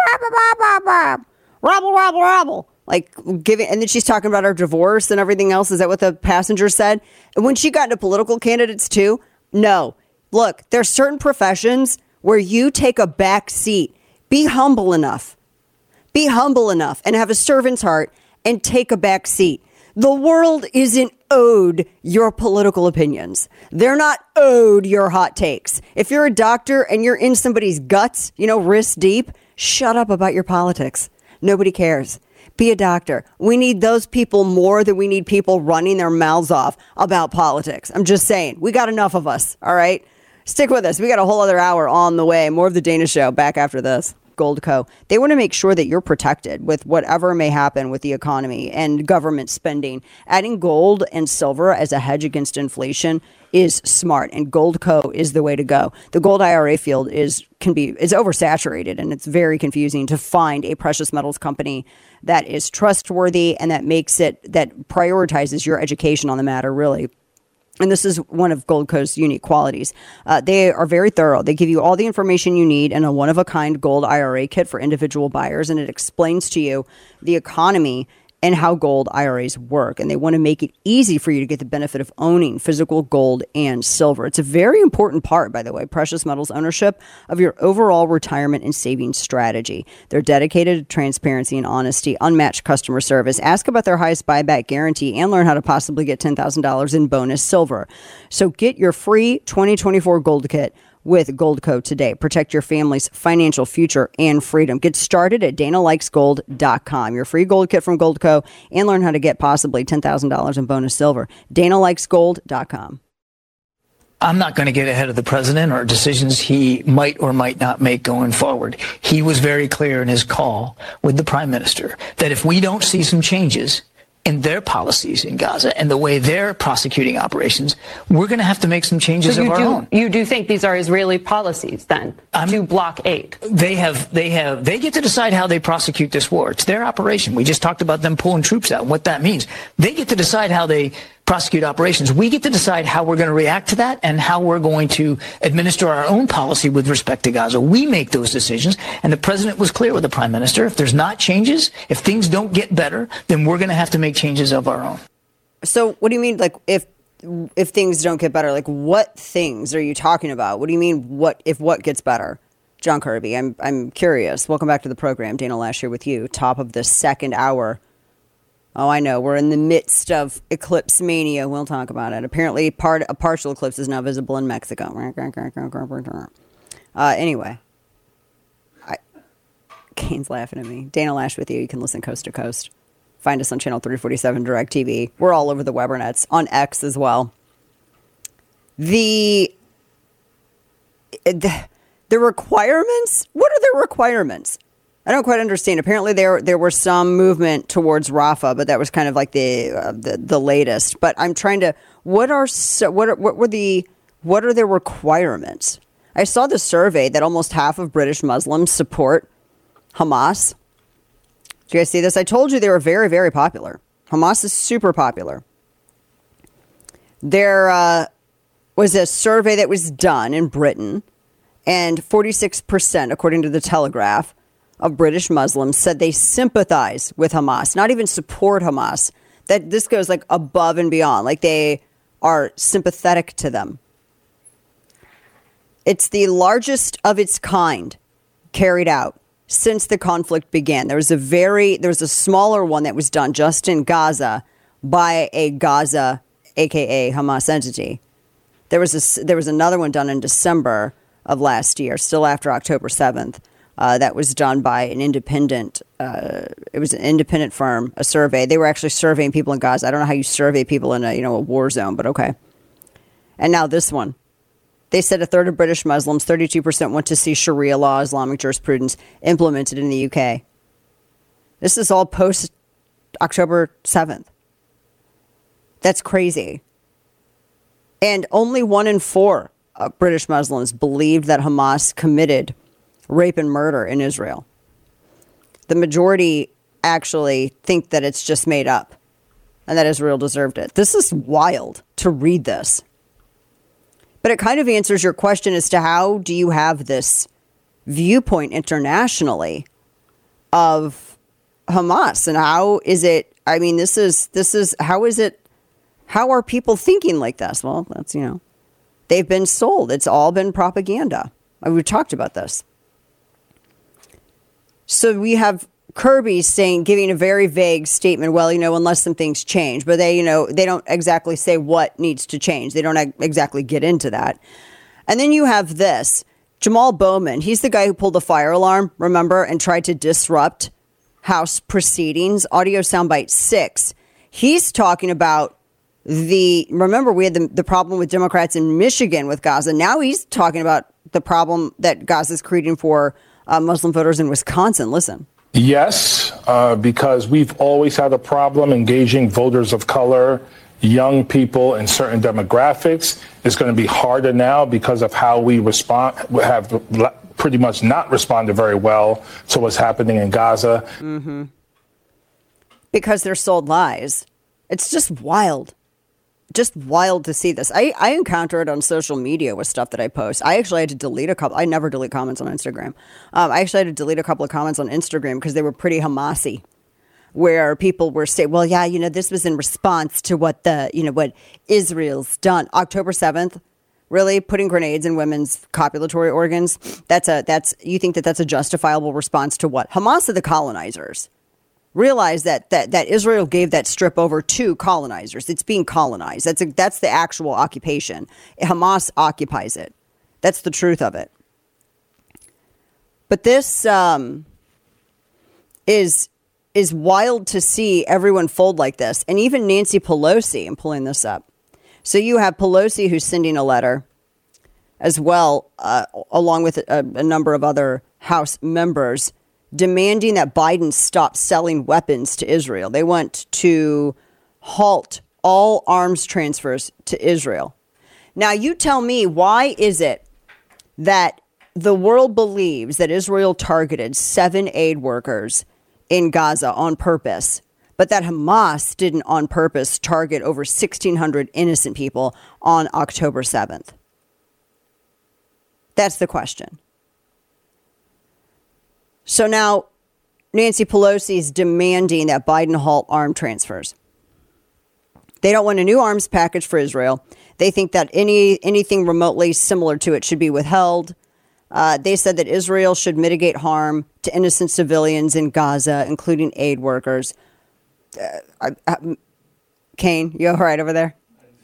Speaker 2: rabble, like giving, and then she's talking about her divorce and everything else. Is that what the passenger said? And when she got into political candidates too, no. Look, there's certain professions where you take a back seat. Be humble enough. Be humble enough and have a servant's heart and take a back seat. The world isn't owed your political opinions. They're not owed your hot takes. If you're a doctor and you're in somebody's guts, wrist deep, shut up about your politics. Nobody cares. Be a doctor. We need those people more than we need people running their mouths off about politics. I'm just saying, we got enough of us. All right. Stick with us. We got a whole other hour on the way. More of the Dana Show back after this. Goldco. They want to make sure that you're protected with whatever may happen with the economy and government spending. Adding gold and silver as a hedge against inflation is smart, and Goldco is the way to go. The gold IRA field is oversaturated, and it's very confusing to find a precious metals company that is trustworthy and that prioritizes your education on the matter, really. And this is one of Goldco's unique qualities. They are very thorough. They give you all the information you need in a one-of-a-kind gold IRA kit for individual buyers, and it explains to you the economy and how gold IRAs work. And they want to make it easy for you to get the benefit of owning physical gold and silver. It's a very important part, by the way, precious metals ownership of your overall retirement and savings strategy. They're dedicated to transparency and honesty, unmatched customer service. Ask about their highest buyback guarantee and learn how to possibly get $10,000 in bonus silver. So get your free 2024 gold kit with Goldco today. Protect your family's financial future and freedom. Get started at DanaLikesGold.com. Your free gold kit from Goldco and learn how to get possibly $10,000 in bonus silver. DanaLikesGold.com.
Speaker 16: I'm not going to get ahead of the president or decisions he might or might not make going forward. He was very clear in his call with the prime minister that if we don't see some changes in their policies in Gaza and the way they're prosecuting operations, we're going to have to make some changes of our own.
Speaker 17: You do think these are Israeli policies then to block aid?
Speaker 16: They get to decide how they prosecute this war. It's their operation. We just talked about them pulling troops out and what that means. They get to decide how they prosecute operations. We get to decide how we're going to react to that and how we're going to administer our own policy with respect to Gaza. We make those decisions, and the president was clear with the prime minister. If there's not changes, if things don't get better, then we're going to have to make changes of our own.
Speaker 2: So what do you mean, like, if things don't get better? Like, what things are you talking about? What do you mean, what gets better? John Kirby, I'm curious. Welcome back to the program. Dana Loesch here with you, top of the second hour. Oh, I know. We're in the midst of eclipse mania. We'll talk about it. Apparently, a partial eclipse is now visible in Mexico. Anyway. Kane's laughing at me. Dana Loesch with you. You can listen coast to coast. Find us on Channel 347 DirecTV. We're all over the Webernets. On X as well. The requirements? What are the requirements? I don't quite understand. Apparently, there were some movement towards Rafah, but that was kind of like the latest. But I'm trying to. What are the requirements? I saw the survey that almost half of British Muslims support Hamas. Do you guys see this? I told you they were very, very popular. Hamas is super popular. There was a survey that was done in Britain, and 46%, according to the Telegraph, of British Muslims said they sympathize with Hamas, not even support Hamas. That this goes like above and beyond, like they are sympathetic to them. It's the largest of its kind carried out since the conflict began. There was a smaller one that was done just in Gaza by a Gaza, aka Hamas entity. There was another one done in December of last year, still after October 7th. That was done by an independent, it was an independent firm, a survey. They were actually surveying people in Gaza. I don't know how you survey people in a war zone, but okay. And now this one. They said a third of British Muslims, 32% want to see Sharia law, Islamic jurisprudence, implemented in the UK. This is all post October 7th. That's crazy. And only 1 in 4 British Muslims believed that Hamas committed rape and murder in Israel. The majority actually think that it's just made up and that Israel deserved it. This is wild to read this. But it kind of answers your question as to how do you have this viewpoint internationally of Hamas, and how is it, I mean, this is how is it, how are people thinking like this? Well, that's, they've been sold. It's all been propaganda. We've talked about this. So we have Kirby giving a very vague statement. Well, unless some things change, but they don't exactly say what needs to change. They don't exactly get into that. And then you have this Jamal Bowman. He's the guy who pulled the fire alarm, remember, and tried to disrupt House proceedings, audio soundbite 6. He's talking about remember we had the problem with Democrats in Michigan with Gaza. Now he's talking about the problem that Gaza is creating for Muslim voters in Wisconsin. Listen.
Speaker 18: Yes, because we've always had a problem engaging voters of color, young people in certain demographics. It's going to be harder now because of how we have pretty much not responded very well to what's happening in Gaza.
Speaker 2: Mm-hmm. Because they're sold lies. It's just wild. Just wild to see this. I encounter it on social media with stuff that I post. I actually had to delete a couple. I never delete comments on Instagram. I actually had to delete a couple of comments on Instagram because they were pretty Hamas-y, where people were saying, well, yeah, this was in response to what Israel's done. October 7th, really putting grenades in women's copulatory organs. You think that's a justifiable response to what? Hamas are the colonizers. Realize that Israel gave that strip over to colonizers. It's being colonized. That's the actual occupation. Hamas occupies it. That's the truth of it. But this is wild to see everyone fold like this. And even Nancy Pelosi, I'm pulling this up. So you have Pelosi who's sending a letter as well, along with a number of other House members, demanding that Biden stop selling weapons to Israel. They want to halt all arms transfers to Israel. Now, you tell me, why is it that the world believes that Israel targeted 7 aid workers in Gaza on purpose, but that Hamas didn't on purpose target over 1,600 innocent people on October 7th? That's the question. So now Nancy Pelosi is demanding that Biden halt arm transfers. They don't want a new arms package for Israel. They think that anything remotely similar to it should be withheld. They said that Israel should mitigate harm to innocent civilians in Gaza, including aid workers. Kane, you all right over there?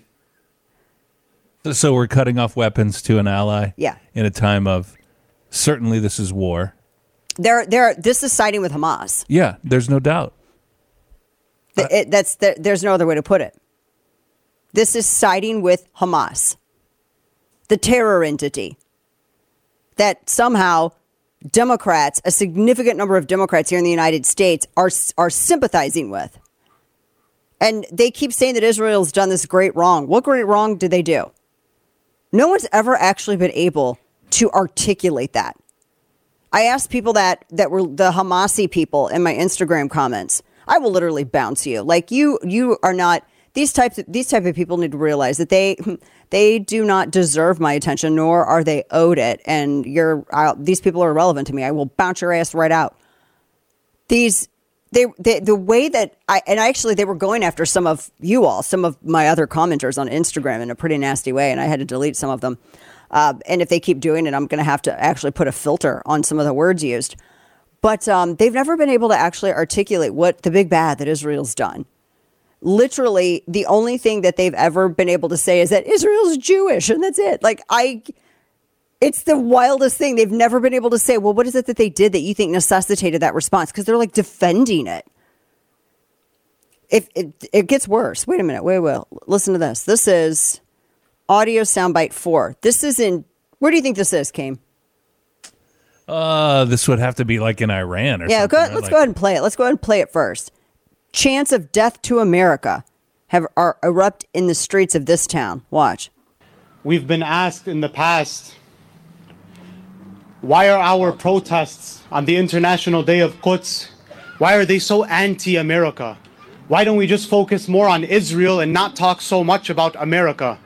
Speaker 5: So we're cutting off weapons to an ally?
Speaker 2: Yeah.
Speaker 5: In a time of, certainly this is war.
Speaker 2: This is siding with Hamas.
Speaker 5: Yeah, there's no doubt.
Speaker 2: There's no other way to put it. This is siding with Hamas, the terror entity that somehow Democrats, a significant number of Democrats here in the United States, are sympathizing with. And they keep saying that Israel's done this great wrong. What great wrong did they do? No one's ever actually been able to articulate that. I asked people that were the Hamasi people in my Instagram comments. I will literally bounce you. Like you are not, these type of people need to realize that they do not deserve my attention, nor are they owed it. And these people are irrelevant to me. I will bounce your ass right out. The way that they were going after some of you all, some of my other commenters on Instagram in a pretty nasty way, and I had to delete some of them. And if they keep doing it, I'm going to have to actually put a filter on some of the words used. But they've never been able to actually articulate what the big bad that Israel's done. Literally, the only thing that they've ever been able to say is that Israel's Jewish, and that's it. It's the wildest thing. They've never been able to say, well, what is it that they did that you think necessitated that response? Because they're defending it. It gets worse. Wait a minute. Wait. Listen to this. This is audio soundbite 4. This is where do you think this is, Kame?
Speaker 5: This would have to be in Iran or something.
Speaker 2: Yeah, let's go ahead and play it. Let's go ahead and play it first. Chants of death to America are erupt in the streets of this town. Watch.
Speaker 19: We've been asked in the past, why are our protests on the International Day of Quds, why are they so anti-America? Why don't we just focus more on Israel and not talk so much about America?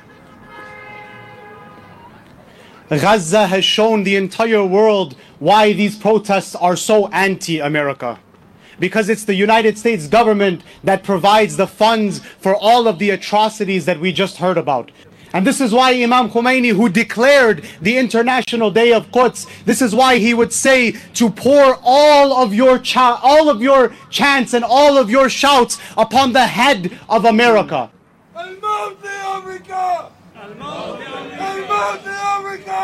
Speaker 19: Gaza has shown the entire world why these protests are so anti-America. Because it's the United States government that provides the funds for all of the atrocities that we just heard about. And this is why Imam Khomeini, who declared the International Day of Quds, this is why he would say to pour all of your chants and all of your shouts upon the head of America.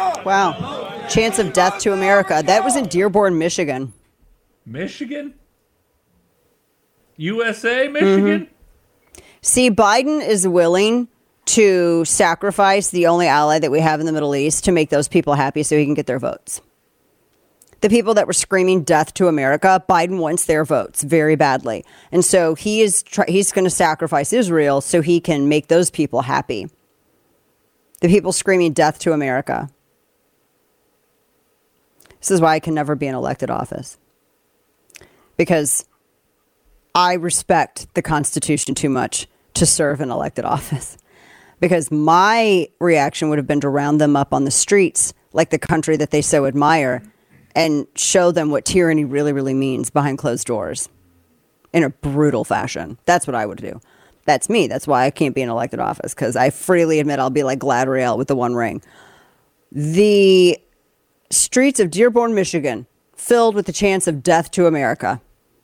Speaker 2: Wow. Chants of death to America. That was in Dearborn, Michigan.
Speaker 5: Michigan? USA, Michigan?
Speaker 2: Mm-hmm. See, Biden is willing to sacrifice the only ally that we have in the Middle East to make those people happy so he can get their votes. The people that were screaming death to America, Biden wants their votes very badly. And so he's going to sacrifice Israel so he can make those people happy. The people screaming death to America. This is why I can never be in elected office. Because I respect the Constitution too much to serve in elected office. Because my reaction would have been to round them up on the streets like the country that they so admire and show them what tyranny really, really means behind closed doors in a brutal fashion. That's what I would do. That's me. That's why I can't be in elected office, because I freely admit I'll be like Gladriel with the One Ring. The streets of Dearborn, Michigan, filled with the chance of death to America.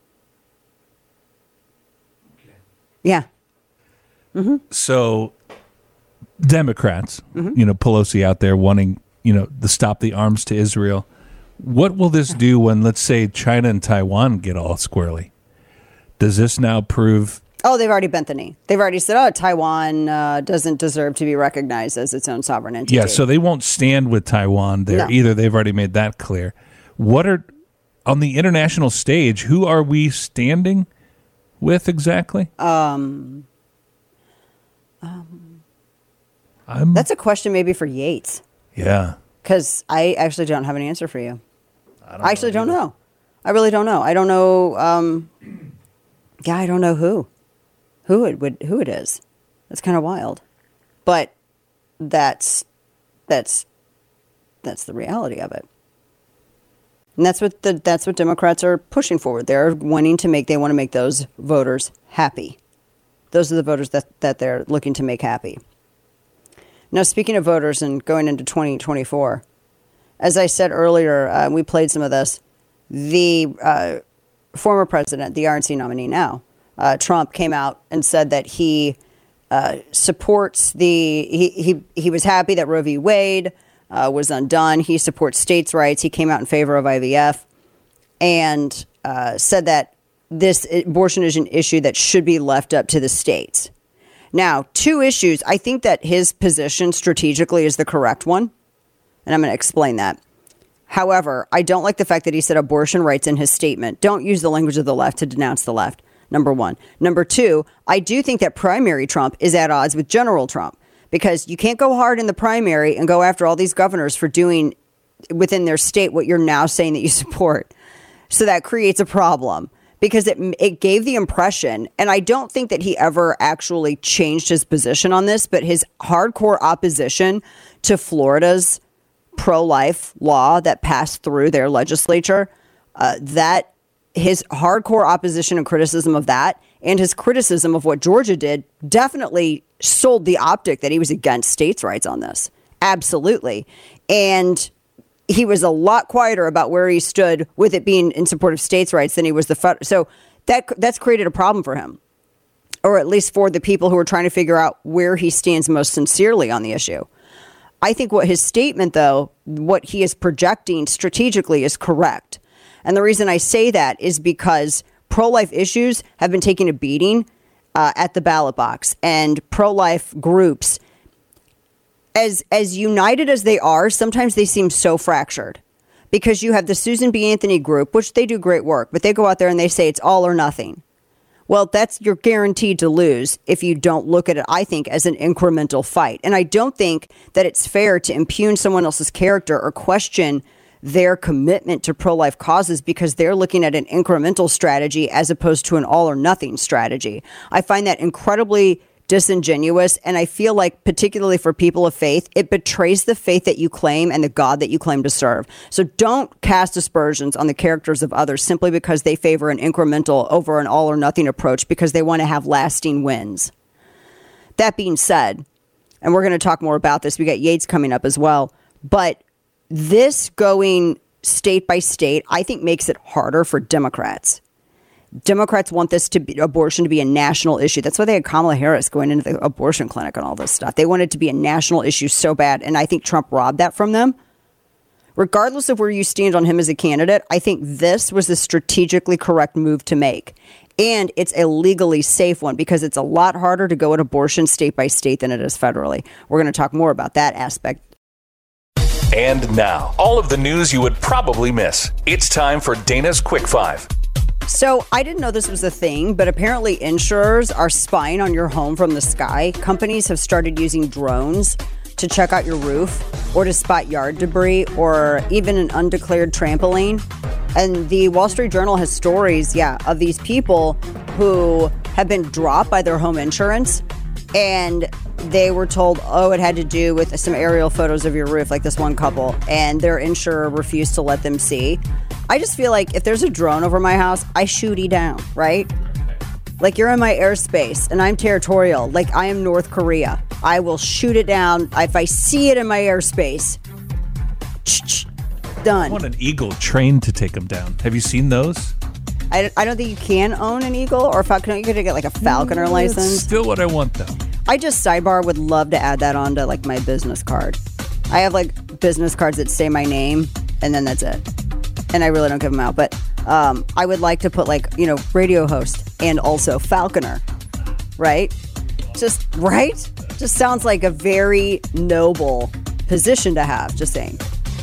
Speaker 2: Yeah. Mm-hmm.
Speaker 5: So Democrats, Pelosi out there wanting, to stop the arms to Israel. What will this do when, let's say, China and Taiwan get all squirrely? Does this now prove...
Speaker 2: Oh, they've already bent the knee. They've already said, Taiwan doesn't deserve to be recognized as its own sovereign entity.
Speaker 5: Yeah, so they won't stand with Taiwan there either. They've already made that clear. On the international stage, who are we standing with exactly?
Speaker 2: That's a question maybe for Yates.
Speaker 5: Yeah.
Speaker 2: Because I actually don't have an answer for you. I actually don't know. I really don't know. I don't know. I don't know who it is. That's kind of wild, but that's the reality of it. And that's what Democrats are pushing forward. They want to make those voters happy. Those are the voters that they're looking to make happy. Now, speaking of voters and going into 2024, as I said earlier, we played some of this. The former president, the RNC nominee now, Trump, came out and said that he supports he was happy that Roe v. Wade was undone. He supports states' rights. He came out in favor of IVF and said that this abortion is an issue that should be left up to the states. Now, two issues. I think that his position strategically is the correct one, and I'm going to explain that. However, I don't like the fact that he said abortion rights in his statement. Don't use the language of the left to denounce the left, number one. Number two, I do think that primary Trump is at odds with general Trump, because you can't go hard in the primary and go after all these governors for doing within their state what you're now saying that you support. So that creates a problem. Because it gave the impression, and I don't think that he ever actually changed his position on this, but his hardcore opposition to Florida's pro-life law that passed through their legislature, that his hardcore opposition and criticism of that, and his criticism of what Georgia did, definitely sold the optic that he was against states' rights on this. Absolutely. And he was a lot quieter about where he stood with it being in support of states' rights than he was the federal. So that's created a problem for him, or at least for the people who are trying to figure out where he stands most sincerely on the issue. I think what his statement, though, what he is projecting strategically is correct. And the reason I say that is because pro-life issues have been taking a beating at the ballot box, and pro-life groups, as united as they are, sometimes they seem so fractured, because you have the Susan B. Anthony group, which they do great work, but they go out there and they say it's all or nothing. Well, you're guaranteed to lose if you don't look at it, I think, as an incremental fight. And I don't think that it's fair to impugn someone else's character or question their commitment to pro-life causes because they're looking at an incremental strategy as opposed to an all or nothing strategy. I find that incredibly disingenuous, and I feel like, particularly for people of faith, it betrays the faith that you claim and the God that you claim to serve. So don't cast aspersions on the characters of others simply because they favor an incremental over an all or nothing approach because they want to have lasting wins. That being said, and we're going to talk more about this, we got Yates coming up as well, but this going state by state, I think, makes it harder for Democrats. Democrats want abortion to be a national issue. That's why they had Kamala Harris going into the abortion clinic and all this stuff. They wanted it to be a national issue so bad, and I think Trump robbed that from them. Regardless of where you stand on him as a candidate, I think this was the strategically correct move to make. And it's a legally safe one because it's a lot harder to go at abortion state by state than it is federally. We're going to talk more about that aspect.
Speaker 6: And now, all of the news you would probably miss. It's time for Dana's Quick Five.
Speaker 2: So I didn't know this was a thing, but apparently insurers are spying on your home from the sky. Companies have started using drones to check out your roof or to spot yard debris or even an undeclared trampoline. And the Wall Street Journal has stories, of these people who have been dropped by their home insurance. And they were told, it had to do with some aerial photos of your roof, like this one couple. And their insurer refused to let them see. I just feel like if there's a drone over my house, I shoot you down, right? Like you're in my airspace and I'm territorial, like I am North Korea. I will shoot it down if I see it in my airspace. Done.
Speaker 5: I want an Eagle trained to take them down. Have you seen those?
Speaker 2: I don't think you can own an Eagle or Falconer. You could get like a Falconer license.
Speaker 5: That's still what I want though.
Speaker 2: I just would love to add that onto like my business card. I have like business cards that say my name and then that's it. And I really don't give them out. But I would like to put radio host and also Falconer, right? Just sounds like a very noble position to have, just saying.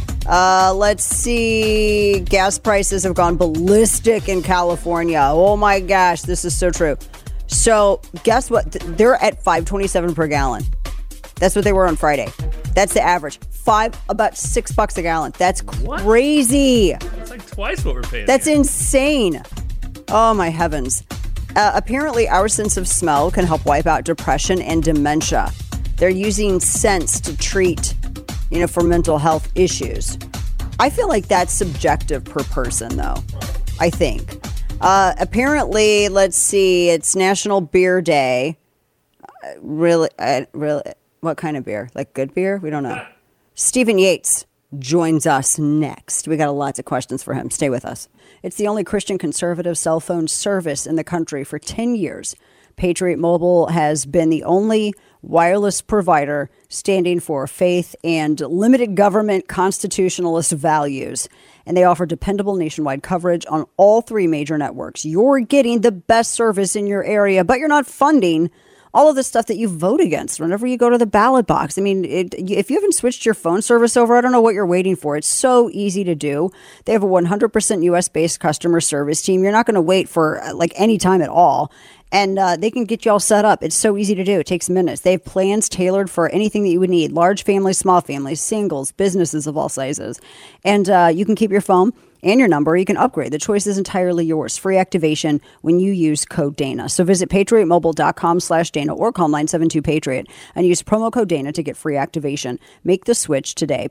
Speaker 2: Let's see. Gas prices have gone ballistic in California. Oh my gosh, this is so true. So guess what? They're at $5.27 per gallon. That's what they were on Friday. That's the average. About $6 a gallon. That's crazy.
Speaker 5: It's like twice what we're paying.
Speaker 2: That's insane. Oh my heavens. Apparently our sense of smell can help wipe out depression and dementia. They're using scents to treat, for mental health issues. I feel like that's subjective per person though. I think. Apparently, let's see, it's National Beer Day. Really, what kind of beer? Like good beer? We don't know. Stephen Yates joins us next. We got lots of questions for him. Stay with us. It's the only Christian conservative cell phone service in the country for 10 years. Patriot Mobile has been the only wireless provider standing for faith and limited government constitutionalist values. And they offer dependable nationwide coverage on all three major networks. You're getting the best service in your area, but you're not funding all of the stuff that you vote against whenever you go to the ballot box. I mean, if you haven't switched your phone service over, I don't know what you're waiting for. It's so easy to do. They have a 100% U.S.-based customer service team. You're not going to wait for any time at all. And they can get you all set up. It's so easy to do. It takes minutes. They have plans tailored for anything that you would need. Large families, small families, singles, businesses of all sizes. And you can keep your phone and your number. You can upgrade. The choice is entirely yours. Free activation when you use code Dana. So visit patriotmobile.com/Dana or call 972-PATRIOT and use promo code Dana to get free activation. Make the switch today.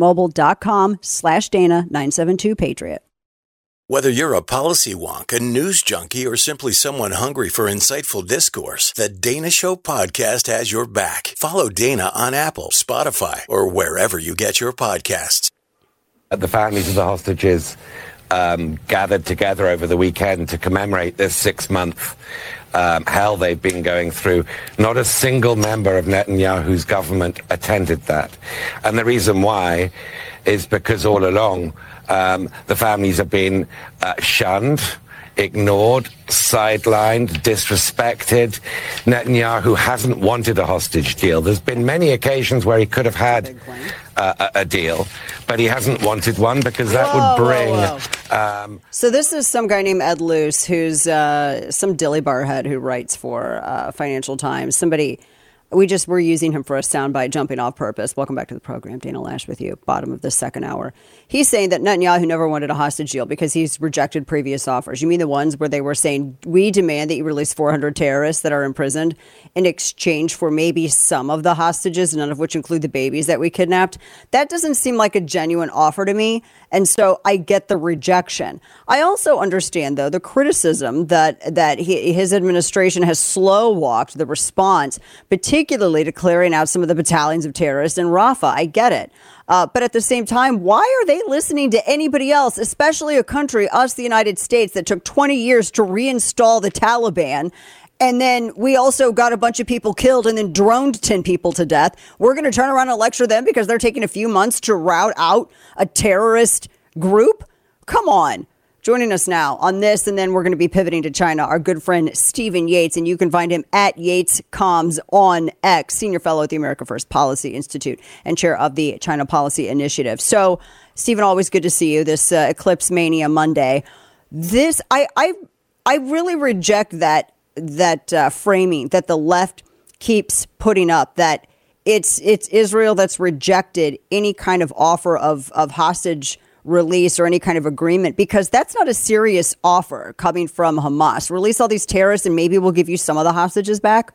Speaker 2: patriotmobile.com/Dana 972-PATRIOT.
Speaker 7: Whether you're a policy wonk, a news junkie, or simply someone hungry for insightful discourse, the Dana Show podcast has your back. Follow Dana on Apple, Spotify, or wherever you get your podcasts.
Speaker 20: The families of the hostages gathered together over the weekend to commemorate this 6-month hell they've been going through. Not a single member of Netanyahu's government attended that. And the reason why is because all along the families have been shunned, ignored, sidelined, disrespected. Netanyahu hasn't wanted a hostage deal. There's been many occasions where he could have had a deal, but he hasn't wanted one because that would bring...
Speaker 2: So this is some guy named Ed Luce, who's some dilly bar head who writes for Financial Times. We're using him for a soundbite, jumping off purpose. Welcome back to the program. Dana Lash with you, bottom of the second hour. He's saying that Netanyahu never wanted a hostage deal because he's rejected previous offers. You mean the ones where they were saying, we demand that you release 400 terrorists that are imprisoned in exchange for maybe some of the hostages, none of which include the babies that we kidnapped? That doesn't seem like a genuine offer to me. And so I get the rejection. I also understand, though, the criticism that his administration has slow walked the response, particularly to clearing out some of the battalions of terrorists in Rafah. I get it. But at the same time, why are they listening to anybody else, especially a country, us, the United States, that took 20 years to reinstall the Taliban? And then we also got a bunch of people killed and then droned 10 people to death. We're going to turn around and lecture them because they're taking a few months to rout out a terrorist group? Come on. Joining us now on this, and then we're going to be pivoting to China, our good friend Stephen Yates, and you can find him at Yates Comms on X, senior fellow at the America First Policy Institute and chair of the China Policy Initiative. So, Stephen, always good to see you. This Eclipse Mania Monday. This I really reject that framing that the left keeps putting up, that it's Israel that's rejected any kind of offer of hostage release or any kind of agreement, because that's not a serious offer coming from Hamas. Release all these terrorists and maybe we'll give you some of the hostages back.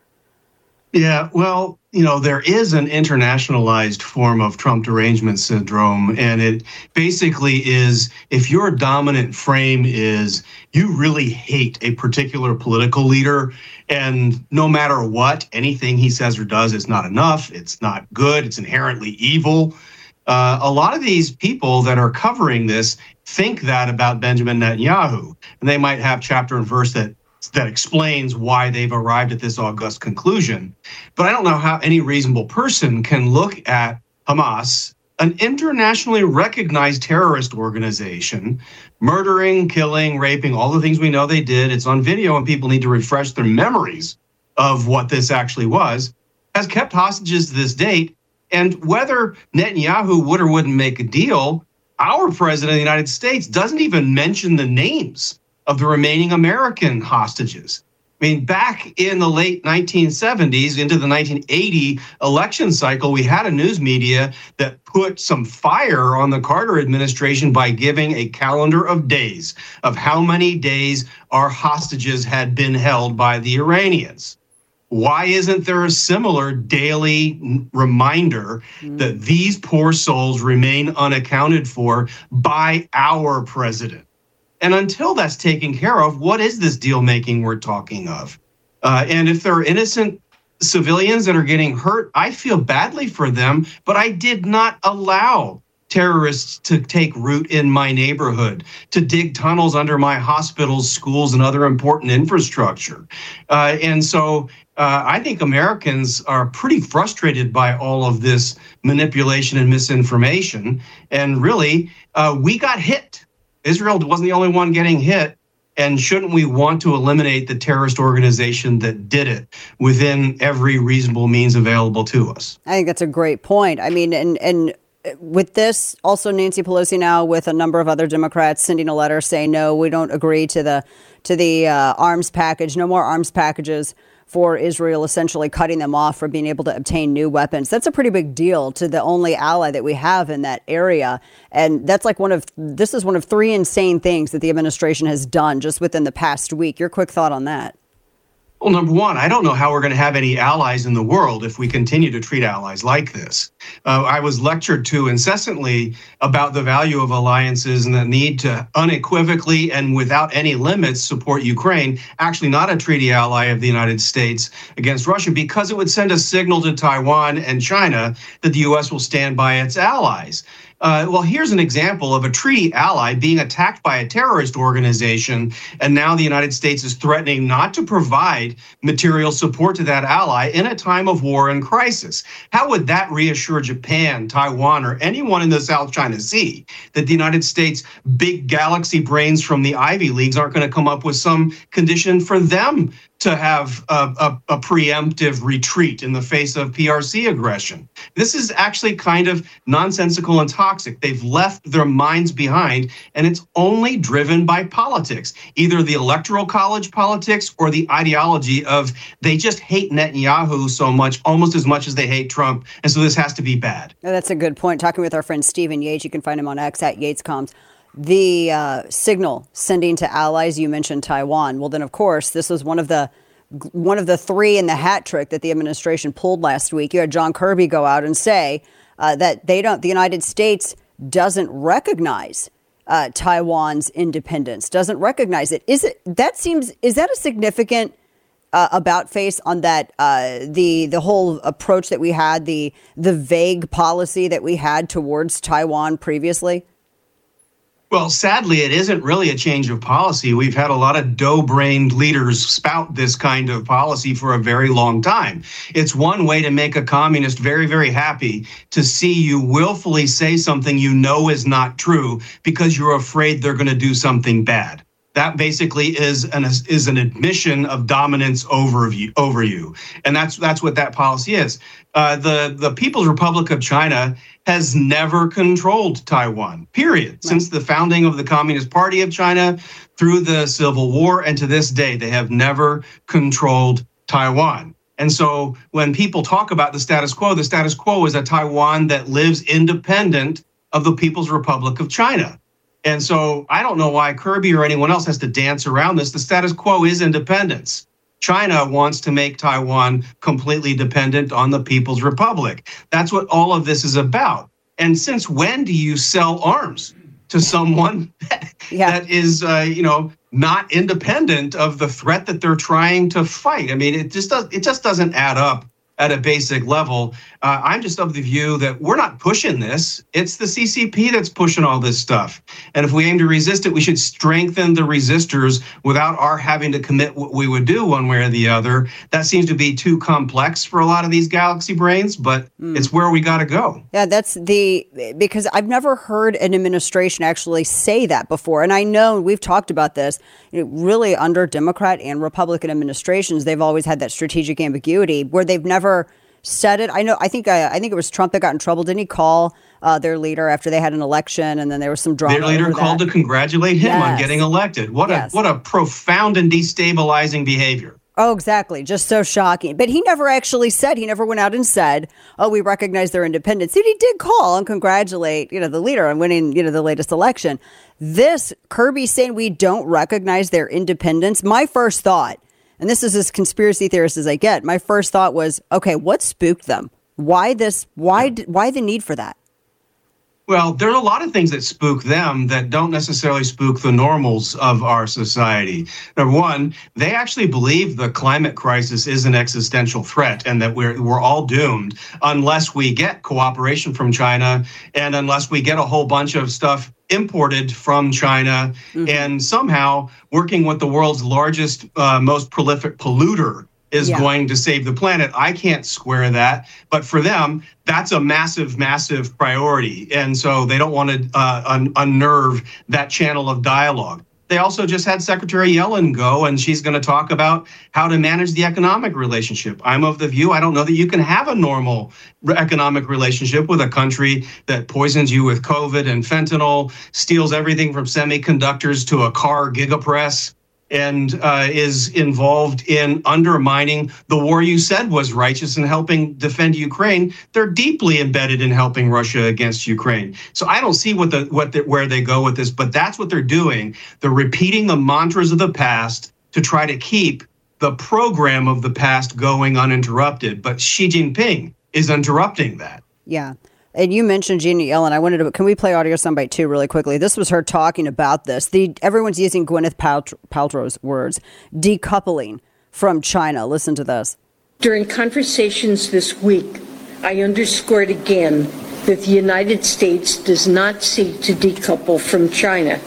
Speaker 21: Yeah, well, there is an internationalized form of Trump derangement syndrome, and it basically is, if your dominant frame is you really hate a particular political leader, and no matter what, anything he says or does is not enough, it's not good, it's inherently evil. A lot of these people that are covering this think that about Benjamin Netanyahu, and they might have chapter and verse that explains why they've arrived at this august conclusion. But I don't know how any reasonable person can look at Hamas, an internationally recognized terrorist organization, murdering, killing, raping, all the things we know they did. It's on video and people need to refresh their memories of what this actually was, has kept hostages to this date. And whether Netanyahu would or wouldn't make a deal, our president of the United States doesn't even mention the names of the remaining American hostages. I mean, back in the late 1970s into the 1980 election cycle, we had a news media that put some fire on the Carter administration by giving a calendar of days of how many days our hostages had been held by the Iranians. Why isn't there a similar daily reminder that these poor souls remain unaccounted for by our president? And until that's taken care of, what is this deal making we're talking of? And if there are innocent civilians that are getting hurt, I feel badly for them, but I did not allow terrorists to take root in my neighborhood, to dig tunnels under my hospitals, schools, and other important infrastructure. And so I think Americans are pretty frustrated by all of this manipulation and misinformation. And really, we got hit. Israel wasn't the only one getting hit. And shouldn't we want to eliminate the terrorist organization that did it within every reasonable means available to us?
Speaker 2: I think that's a great point. I mean, and with this, also Nancy Pelosi now with a number of other Democrats sending a letter saying, no, we don't agree to the arms package, no more arms packages for Israel, essentially cutting them off from being able to obtain new weapons. That's a pretty big deal to the only ally that we have in that area. And that's like this is one of three insane things that the administration has done just within the past week. Your quick thought on that?
Speaker 21: Well, number one, I don't know how we're going to have any allies in the world if we continue to treat allies like this. I was lectured to incessantly about the value of alliances and the need to unequivocally and without any limits support Ukraine, actually not a treaty ally of the United States against Russia, because it would send a signal to Taiwan and China that the U.S. will stand by its allies. Well, here's an example of a treaty ally being attacked by a terrorist organization, and now the United States is threatening not to provide material support to that ally in a time of war and crisis. How would that reassure Japan, Taiwan, or anyone in the South China Sea that the United States' big galaxy brains from the Ivy Leagues aren't going to come up with some condition for them to have a preemptive retreat in the face of PRC aggression? This is actually kind of nonsensical and toxic. They've left their minds behind, and it's only driven by politics, either the electoral college politics or the ideology of they just hate Netanyahu so much, almost as much as they hate Trump, and so this has to be bad.
Speaker 2: That's a good point. Talking with our friend Stephen Yates, you can find him on X at YatesComms. The signal sending to allies, you mentioned Taiwan. Well, then, of course, this was one of the three in the hat trick that the administration pulled last week. You had John Kirby go out and say that the United States doesn't recognize Taiwan's independence, doesn't recognize it. Is that a significant about face on that the whole approach that we had, the vague policy that we had towards Taiwan previously?
Speaker 21: Well, sadly, it isn't really a change of policy. We've had a lot of dough-brained leaders spout this kind of policy for a very long time. It's one way to make a communist very, very happy to see you willfully say something you know is not true because you're afraid they're going to do something bad. That basically is an admission of dominance over you. And that's what that policy is. The People's Republic of China has never controlled Taiwan, period. Right. Since the founding of the Communist Party of China through the Civil War and to this day, they have never controlled Taiwan. And so when people talk about the status quo is a Taiwan that lives independent of the People's Republic of China. And so I don't know why Kirby or anyone else has to dance around this. The status quo is independence. China wants to make Taiwan completely dependent on the People's Republic. That's what all of this is about. And since when do you sell arms to someone that is, not independent of the threat that they're trying to fight? I mean, it just doesn't add up at a basic level. I'm just of the view that we're not pushing this. It's the CCP that's pushing all this stuff. And if we aim to resist it, we should strengthen the resistors without our having to commit what we would do one way or the other. That seems to be too complex for a lot of these galaxy brains, but it's where we got to go.
Speaker 2: Yeah, because I've never heard an administration actually say that before. And I know we've talked about this, really under Democrat and Republican administrations, they've always had that strategic ambiguity where they've never said it. I think it was Trump that got in trouble. Didn't he call their leader after they had an election and then there was some drama?
Speaker 21: Their leader called to congratulate him on getting elected. What a profound and destabilizing behavior.
Speaker 2: Oh, exactly. Just so shocking. But he never actually he never went out and said, oh, we recognize their independence. And he did call and congratulate, the leader on winning, the latest election. This Kirby saying we don't recognize their independence. My first thought, and this is as conspiracy theorist as I get, my first thought was, okay, what spooked them? Why the need for that?
Speaker 21: Well, there are a lot of things that spook them that don't necessarily spook the normals of our society. Number one, they actually believe the climate crisis is an existential threat and that we're all doomed unless we get cooperation from China and unless we get a whole bunch of stuff imported from China and somehow working with the world's largest, most prolific polluter is going to save the planet. I can't square that. But for them, that's a massive, massive priority. And so they don't want to unnerve that channel of dialogue. They also just had Secretary Yellen go, and she's going to talk about how to manage the economic relationship. I'm of the view, I don't know that you can have a normal economic relationship with a country that poisons you with COVID and fentanyl, steals everything from semiconductors to a car gigapress, and is involved in undermining the war you said was righteous and helping defend Ukraine. They're deeply embedded in helping Russia against Ukraine. So I don't see where they go with this, but that's what they're doing. They're repeating the mantras of the past to try to keep the program of the past going uninterrupted. But Xi Jinping is interrupting that.
Speaker 2: Yeah. And you mentioned Janet Yellen. Can we play audio soundbite too really quickly? This was her talking about this. Everyone's using Gwyneth Paltrow's words, decoupling from China. Listen to this.
Speaker 1: During conversations this week, I underscored again that the United States does not seek to decouple from China.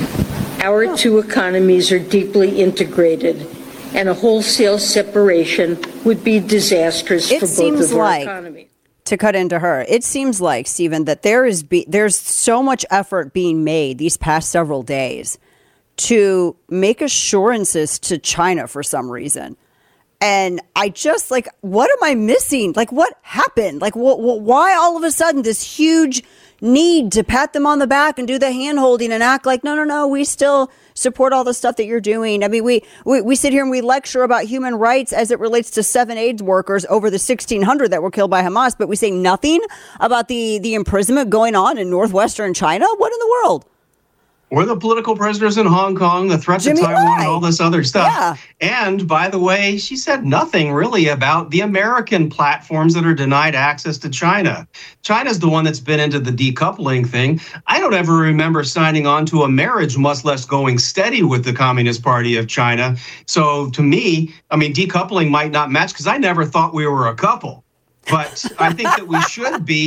Speaker 1: Our two economies are deeply integrated, and a wholesale separation would be disastrous for both of our economies.
Speaker 2: To cut into her, it seems like, Stephen, that there's so much effort being made these past several days to make assurances to China for some reason. And I just, what am I missing? What happened? Why all of a sudden this huge need to pat them on the back and do the hand holding and act like, no, we still support all the stuff that you're doing. I mean, we sit here and we lecture about human rights as it relates to 7 AIDS workers over the 1,600 that were killed by Hamas, but we say nothing about the imprisonment going on in northwestern China. What in the world?
Speaker 21: Or the political prisoners in Hong Kong, the threat to Taiwan, and all this other stuff. Yeah. And by the way, she said nothing really about the American platforms that are denied access to China. China's the one that's been into the decoupling thing. I don't ever remember signing on to a marriage, much less going steady with the Communist Party of China. So to me, decoupling might not match because I never thought we were a couple. But I think that we should be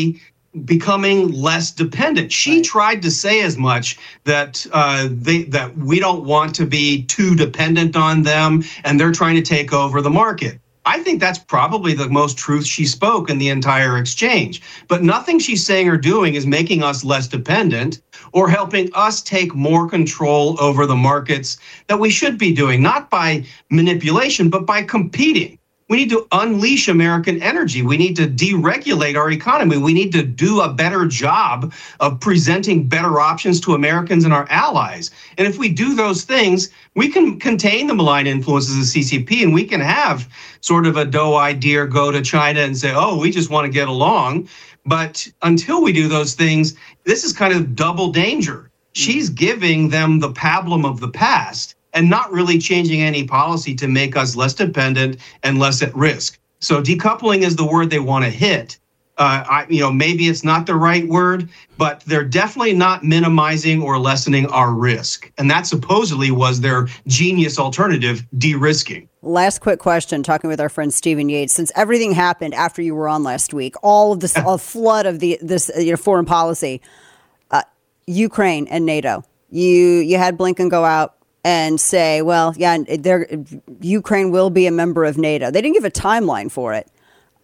Speaker 21: becoming less dependent. She tried to say as much, that that we don't want to be too dependent on them and they're trying to take over the market. I think that's probably the most truth she spoke in the entire exchange. But nothing she's saying or doing is making us less dependent or helping us take more control over the markets that we should be doing, not by manipulation, but by competing. We need to unleash American energy. We need to deregulate our economy. We need to do a better job of presenting better options to Americans and our allies. And if we do those things, we can contain the malign influences of CCP, and we can have sort of a doe-eyed deer go to China and say, oh, we just want to get along. But until we do those things, this is kind of double danger. She's giving them the pablum of the past and not really changing any policy to make us less dependent and less at risk. So decoupling is the word they want to hit. Maybe it's not the right word, but they're definitely not minimizing or lessening our risk. And that supposedly was their genius alternative, de-risking.
Speaker 2: Last quick question, talking with our friend Stephen Yates. Since everything happened after you were on last week, all of this a flood of this foreign policy, Ukraine and NATO, you had Blinken go out and say, well, yeah, Ukraine will be a member of NATO. They didn't give a timeline for it.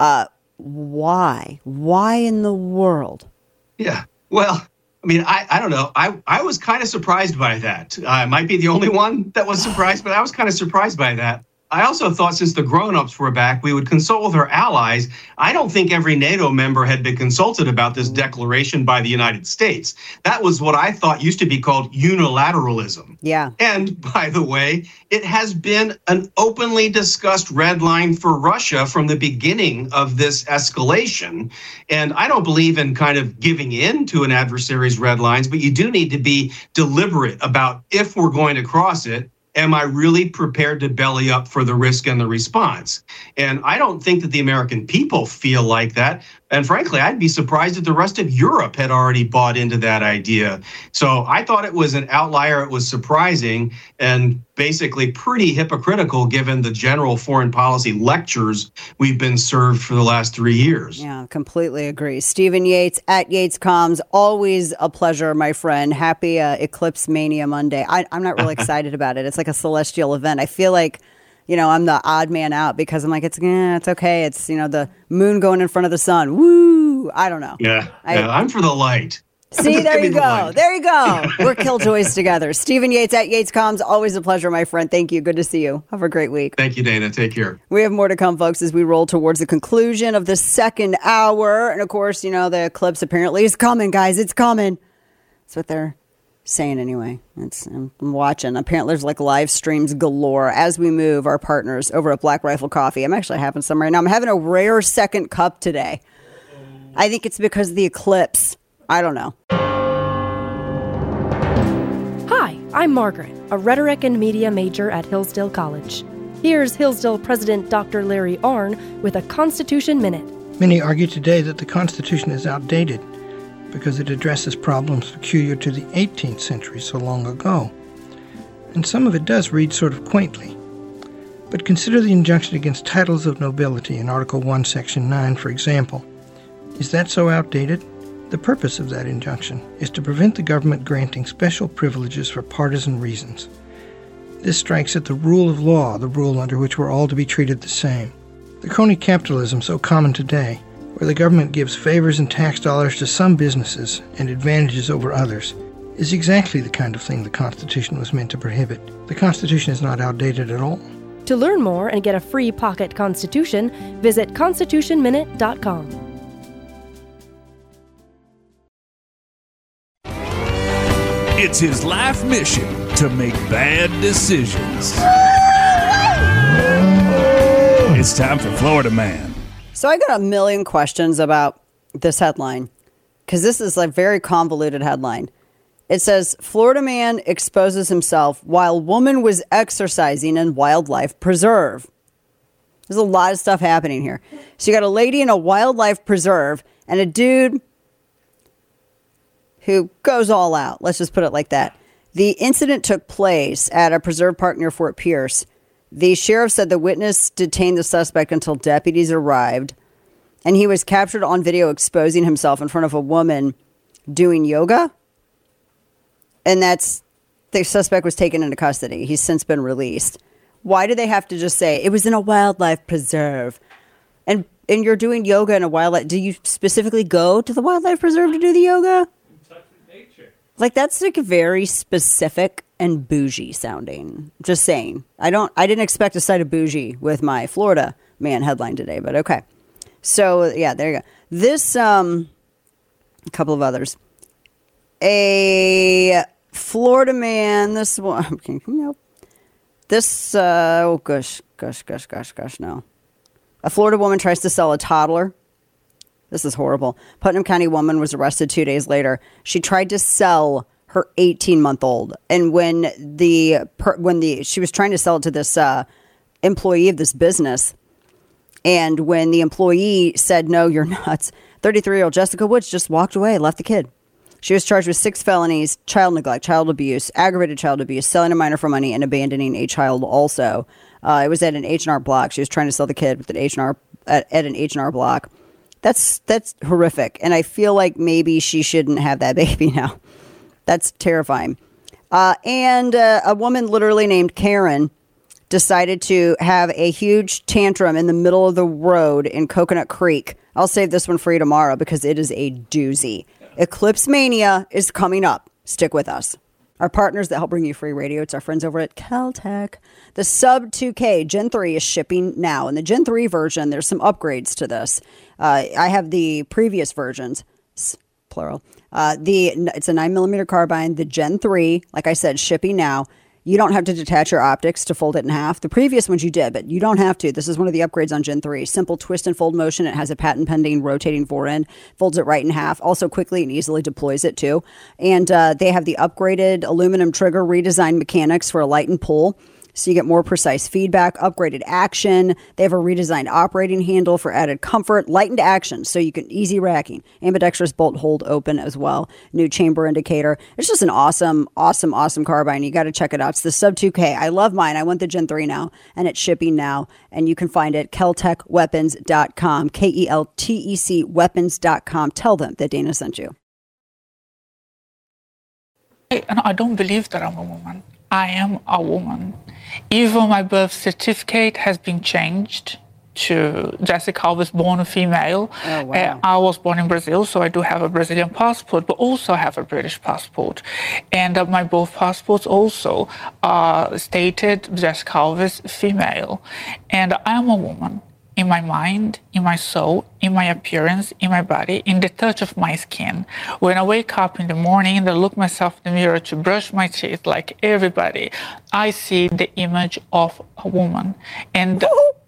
Speaker 2: Why? Why in the world?
Speaker 21: Yeah, well, I mean, I don't know. I was kind of surprised by that. I might be the only one that was surprised, but I was kind of surprised by that. I also thought since the grown-ups were back, we would consult with our allies. I don't think every NATO member had been consulted about this declaration by the United States. That was what I thought used to be called unilateralism.
Speaker 2: Yeah.
Speaker 21: And by the way, it has been an openly discussed red line for Russia from the beginning of this escalation. And I don't believe in kind of giving in to an adversary's red lines, but you do need to be deliberate about if we're going to cross it. Am I really prepared to belly up for the risk and the response? And I don't think that the American people feel like that. And frankly, I'd be surprised if the rest of Europe had already bought into that idea. So I thought it was an outlier. It was surprising and basically pretty hypocritical given the general foreign policy lectures we've been served for the last 3 years.
Speaker 2: Yeah, completely agree. Stephen Yates at YatesComms, always a pleasure, my friend. Happy Eclipse Mania Monday. I'm not really excited about it. It's like a celestial event. I feel like, I'm the odd man out because I'm like, it's okay. It's, the moon going in front of the sun. Woo! I don't know.
Speaker 21: Yeah, I'm for the light.
Speaker 2: See, there you go. There you go. We're killjoys together. Stephen Yates at YatesComms. Always a pleasure, my friend. Thank you. Good to see you. Have a great week.
Speaker 21: Thank you, Dana. Take care.
Speaker 2: We have more to come, folks, as we roll towards the conclusion of the second hour. And of course, the eclipse apparently is coming, guys. It's coming. That's what they're saying anyway. I'm watching. Apparently there's like live streams galore as we move our partners over at Black Rifle Coffee. I'm actually having some right now. I'm having a rare second cup today. I think it's because of the eclipse. I don't know.
Speaker 3: Hi, I'm Margaret, a rhetoric and media major at Hillsdale College. Here's Hillsdale President Dr. Larry Arnn with a Constitution Minute.
Speaker 22: Many argue today that the Constitution is outdated because it addresses problems peculiar to the 18th century so long ago. And some of it does read sort of quaintly. But consider the injunction against titles of nobility in Article 1, Section 9, for example. Is that so outdated? The purpose of that injunction is to prevent the government granting special privileges for partisan reasons. This strikes at the rule of law, the rule under which we're all to be treated the same. The crony capitalism so common today, where the government gives favors and tax dollars to some businesses and advantages over others, is exactly the kind of thing the Constitution was meant to prohibit. The Constitution is not outdated at all.
Speaker 3: To learn more and get a free pocket Constitution, visit constitutionminute.com.
Speaker 5: It's his life mission to make bad decisions. It's time for Florida Man.
Speaker 2: So I got a million questions about this headline because this is a very convoluted headline. It says, Florida man exposes himself while woman was exercising in wildlife preserve. There's a lot of stuff happening here. So you got a lady in a wildlife preserve and a dude who goes all out. Let's just put it like that. The incident took place at a preserve park near Fort Pierce. The sheriff said the witness detained the suspect until deputies arrived. and he was captured on video exposing himself in front of a woman doing yoga. And the suspect was taken into custody. He's since been released. Why do they have to just say it was in a wildlife preserve? And you're doing yoga in a wildlife. Do you specifically go to the wildlife preserve to do the yoga? Nature. Like, that's like very specific and bougie sounding. Just saying. I didn't expect a sight of bougie with my Florida man headline today, but okay. So yeah, there you go. This a couple of others. A Florida man, this one, nope. This, oh gosh, no. A Florida woman tries to sell a toddler. This is horrible. Putnam County woman was arrested 2 days later. She tried to sell her 18-month-old. And when she was trying to sell it to this employee of this business, and when the employee said, no, you're nuts, 33-year-old Jessica Woods just walked away, left the kid. She was charged with 6 felonies, child neglect, child abuse, aggravated child abuse, selling a minor for money, and abandoning a child also. It was at an H&R Block. She was trying to sell the kid with an H&R at an H&R Block. That's horrific. And I feel like maybe she shouldn't have that baby now. That's terrifying. And a woman literally named Karen decided to have a huge tantrum in the middle of the road in Coconut Creek. I'll save this one for you tomorrow because it is a doozy. Eclipse Mania is coming up. Stick with us. Our partners that help bring you free radio, it's our friends over at Caltech. The Sub 2K Gen 3 is shipping now. In the Gen 3 version, there's some upgrades to this. I have the previous versions, plural. It's a 9mm carbine. The Gen 3, like I said, shipping now. You don't have to detach your optics to fold it in half. The previous ones you did, but you don't have to. This is one of the upgrades on Gen 3. Simple twist and fold motion. It has a patent-pending rotating forend. Folds it right in half. Also quickly and easily deploys it too. And they have the upgraded aluminum trigger, redesigned mechanics for a light and pull. So you get more precise feedback, upgraded action. They have a redesigned operating handle for added comfort, lightened action, so you can easy racking. Ambidextrous bolt hold open as well. New chamber indicator. It's just an awesome carbine. You got to check it out. It's the Sub 2K. I love mine. I want the Gen 3 now, and it's shipping now. And you can find it at KeltechWeapons.com, KELTEC weapons.com. Tell them that Dana sent you.
Speaker 4: I don't believe that I'm a woman. I am a woman. Even my birth certificate has been changed to Jessica Alves, born a female.
Speaker 2: Oh, wow.
Speaker 4: I was born in Brazil, so I do have a Brazilian passport, but also have a British passport. And my both passports also stated Jessica Alves, female. And I am a woman. In my mind, in my soul, in my appearance, in my body, in the touch of my skin. When I wake up in the morning and I look myself in the mirror to brush my teeth like everybody, I see the image of a woman. And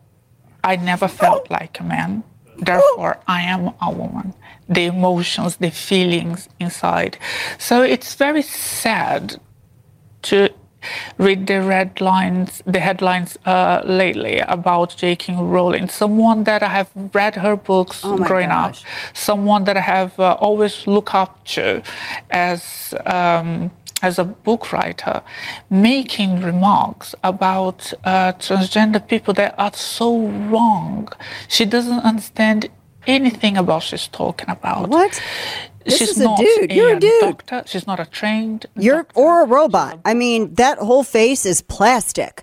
Speaker 4: I never felt like a man. Therefore, I am a woman. The emotions, the feelings inside. So it's very sad to read the headlines lately about J.K. Rowling, someone that I have read her books growing up, someone that I have always looked up to as a book writer, making remarks about transgender people that are so wrong. She doesn't understand anything about what she's talking about.
Speaker 2: What?
Speaker 4: She's
Speaker 2: is a dude. You're a dude.
Speaker 4: Doctor. She's not a trained
Speaker 2: or a robot. I mean, that whole face is plastic.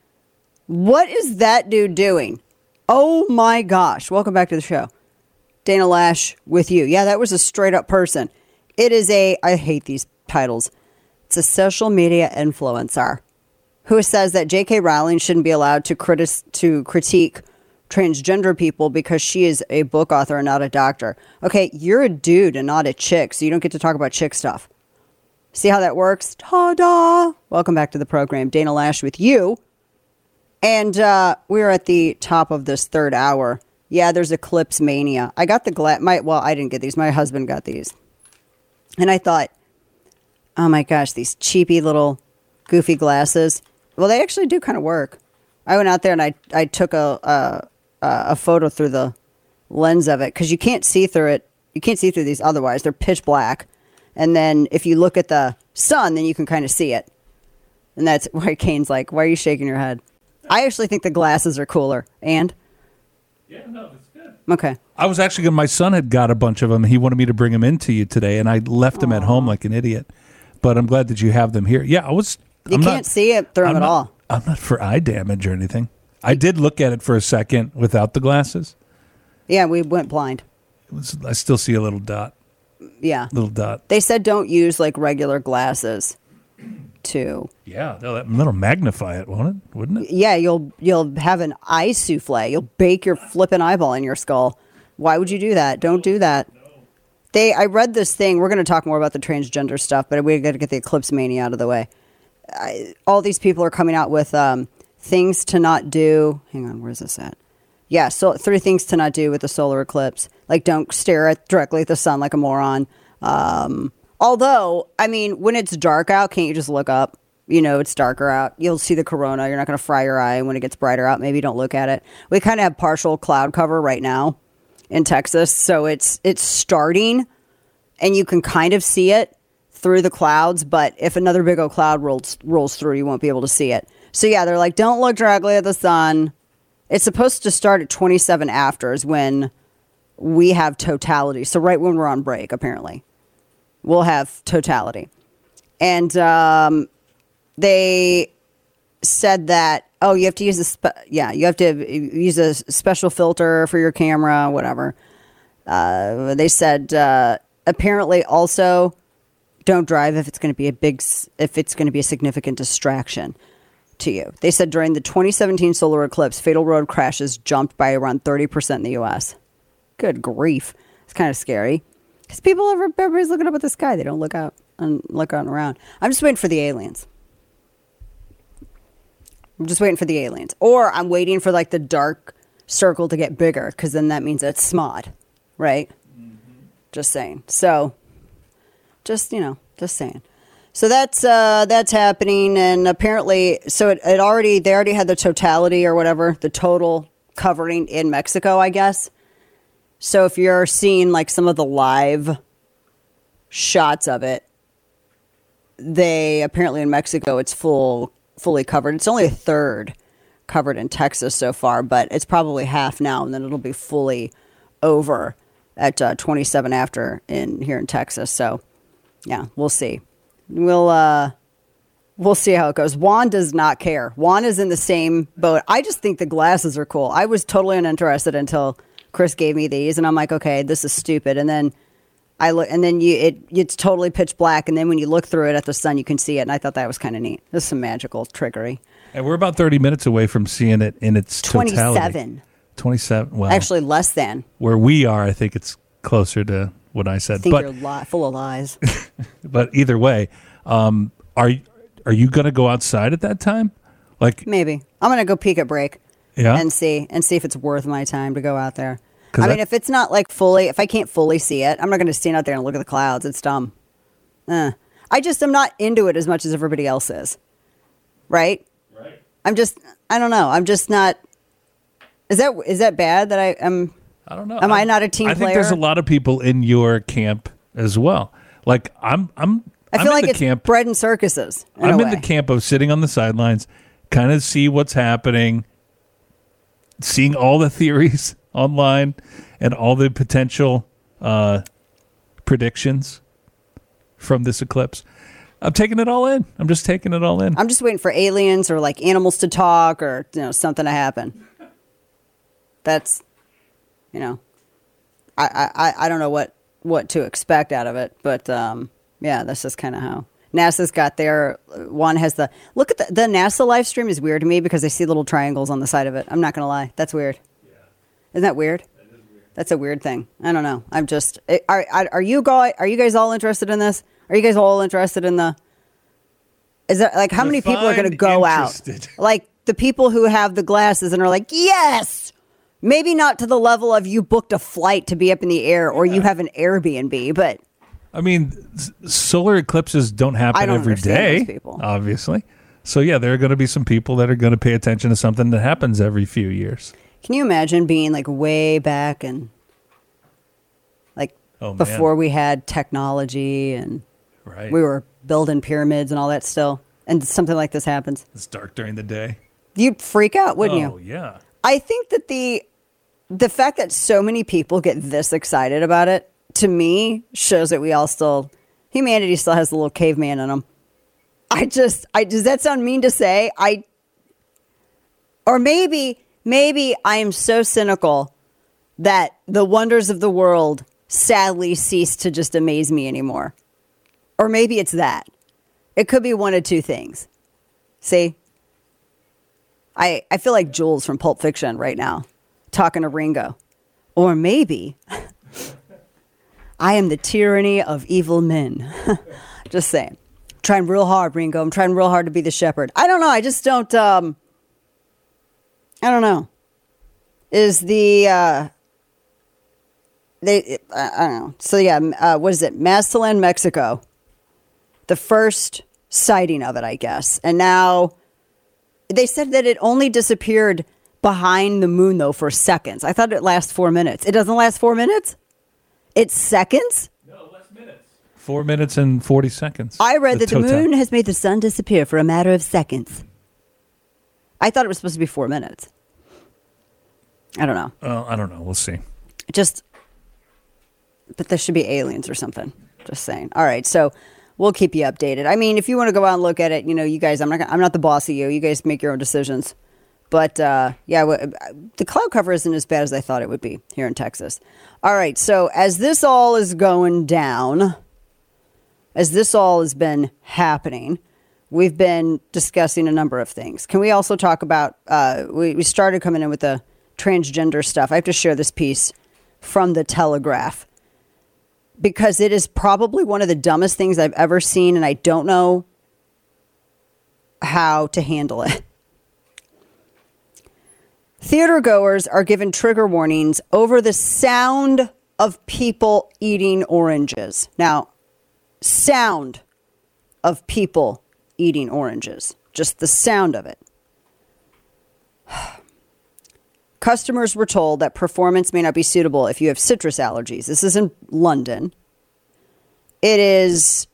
Speaker 2: What is that dude doing? Oh my gosh. Welcome back to the show. Dana Lash with you. Yeah, that was a straight up person. It is I hate these titles. It's a social media influencer who says that J.K. Rowling shouldn't be allowed to critique transgender people because she is a book author and not a doctor. Okay, you're a dude and not a chick, so you don't get to talk about chick stuff. See how that works? Ta-da! Welcome back to the program. Dana Lash with you. And we're at the top of this third hour. Yeah, there's Eclipse Mania. I got I didn't get these. My husband got these. And I thought, oh my gosh, these cheapy little goofy glasses. Well, they actually do kind of work. I went out there and I took a photo through the lens of it because you can't see through it. You can't see through these otherwise. They're pitch black. And then if you look at the sun, then you can kind of see it. And that's why Kane's like, why are you shaking your head? I actually think the glasses are cooler. And?
Speaker 5: Yeah, no, it's good.
Speaker 2: Okay.
Speaker 5: I was actually my son had got a bunch of them. He wanted me to bring them into you today, and I left them at home like an idiot. But I'm glad that you have them here. Yeah,
Speaker 2: You can't see it through them at all.
Speaker 5: I'm not for eye damage or anything. I did look at it for a second without the glasses.
Speaker 2: Yeah, we went blind.
Speaker 5: I still see a little dot.
Speaker 2: Yeah.
Speaker 5: Little dot.
Speaker 2: They said don't use like regular glasses to.
Speaker 5: Yeah, that'll magnify it, won't it? Wouldn't it?
Speaker 2: Yeah, you'll have an eye souffle. You'll bake your flipping eyeball in your skull. Why would you do that? Don't do that. I read this thing. We're going to talk more about the transgender stuff, but we got to get the eclipse mania out of the way. All these people are coming out with things to not do. Hang on, where's this at? Yeah, so 3 things to not do with the solar eclipse. Like, don't stare directly at the sun like a moron. Although, I mean, when it's dark out, can't you just look up? You know, it's darker out. You'll see the corona. You're not going to fry your eye. When it gets brighter out, maybe don't look at it. We kind of have partial cloud cover right now in Texas, so it's starting, and you can kind of see it through the clouds, but if another big old cloud rolls through, you won't be able to see it. So yeah, they're like, don't look directly at the sun. It's supposed to start at 27 after is when we have totality. So right when we're on break, apparently, we'll have totality. And they said that, you have to use you have to use a special filter for your camera, whatever. They said apparently also don't drive if it's going to be a significant distraction to you. They said during the 2017 solar eclipse, fatal road crashes jumped by around 30% in the U.S. Good grief. It's kind of scary. Because everybody's looking up at the sky. They don't look out and around. I'm just waiting for the aliens. Or I'm waiting for like the dark circle to get bigger, because then that means it's SMOD, right? Mm-hmm. Just saying. So, just saying. So that's happening, and apparently, so they already had the totality or whatever, the total covering in Mexico, I guess. So if you're seeing like some of the live shots of it, they apparently in Mexico it's fully covered. It's only a third covered in Texas so far, but it's probably half now, and then it'll be fully over at 27 after here in Texas. So yeah, we'll see. We'll see how it goes. Juan does not care. Juan is in the same boat. I just think the glasses are cool. I was totally uninterested until Chris gave me these, and I'm like, okay, this is stupid. And then I look, and then it's totally pitch black, and then when you look through it at the sun, you can see it. And I thought that was kind of neat. This is some magical trickery.
Speaker 5: And we're about 30 minutes away from seeing it in its totality. 27. Well,
Speaker 2: actually, less than
Speaker 5: where we are. I think it's closer to what I said.
Speaker 2: I think you're full of lies.
Speaker 5: But either way, are you going to go outside at that time? Like
Speaker 2: maybe I'm going to go peek at break.
Speaker 5: Yeah.
Speaker 2: And see if it's worth my time to go out there. I mean, if it's not like if I can't fully see it, I'm not going to stand out there and look at the clouds. It's dumb. I'm not into it as much as everybody else is. Right? Right. I don't know. I'm just not. Is that bad that I don't know. Am I not a team player?
Speaker 5: I think there's a lot of people in your camp as well. Like I feel
Speaker 2: like it's bread and circuses.
Speaker 5: I'm in the camp of sitting on the sidelines, kind of see what's happening, seeing all the theories online and all the potential predictions from this eclipse. I'm taking it all in. I'm just taking it all in.
Speaker 2: I'm just waiting for aliens or like animals to talk or something to happen. That's, I don't know what to expect out of it, but yeah, that's just kind of how NASA's got their one has the look at the NASA live stream is weird to me because I see little triangles on the side of it. I'm not gonna lie, that's weird. Yeah. Isn't that weird? That is weird. That's a weird thing. I don't know. I'm just are you guys all interested in this? Are you guys all interested in the? Is that like how many people are gonna go interested out? Like the people who have the glasses and are like, yes. Maybe not to the level of you booked a flight to be up in the air or you have an Airbnb, but.
Speaker 5: I mean, solar eclipses don't happen every day, obviously. So, yeah, there are going to be some people that are going to pay attention to something that happens every few years.
Speaker 2: Can you imagine being like way back and like before we had technology and we were building pyramids and all that still, and something like this happens?
Speaker 5: It's dark during the day.
Speaker 2: You'd freak out, wouldn't you?
Speaker 5: Oh, yeah.
Speaker 2: I think that the the fact that so many people get this excited about it, to me, shows that humanity still has a little caveman in them. does that sound mean to say? Or maybe I am so cynical that the wonders of the world sadly cease to just amaze me anymore. Or maybe it's that. It could be one of two things. See? I feel like Jules from Pulp Fiction right now, talking to Ringo. Or maybe I am the tyranny of evil men. Just saying. Trying real hard, Ringo. I'm trying real hard to be the shepherd. I don't know. I just don't, I don't know. Is the, I don't know. So yeah, what is it? Mazatlan, Mexico. The first sighting of it, I guess. And now they said that it only disappeared behind the moon, though, for seconds. I thought it lasts 4 minutes. It doesn't last 4 minutes? It's seconds?
Speaker 5: No, less minutes. 4 minutes and 40 seconds.
Speaker 2: I read that the moon has made the sun disappear for a matter of seconds. I thought it was supposed to be 4 minutes. I don't know.
Speaker 5: I don't know. We'll see.
Speaker 2: But there should be aliens or something. Just saying. All right, so we'll keep you updated. I mean, if you want to go out and look at it, you guys, I'm not the boss of you. You guys make your own decisions. But the cloud cover isn't as bad as I thought it would be here in Texas. All right, so as this all is going down, as this all has been happening, we've been discussing a number of things. Can we also talk about, we started coming in with the transgender stuff. I have to share this piece from the Telegraph because it is probably one of the dumbest things I've ever seen, and I don't know how to handle it. Theater goers are given trigger warnings over the sound of people eating oranges. Now, sound of people eating oranges. Just the sound of it. Customers were told that performance may not be suitable if you have citrus allergies. This is in London. It is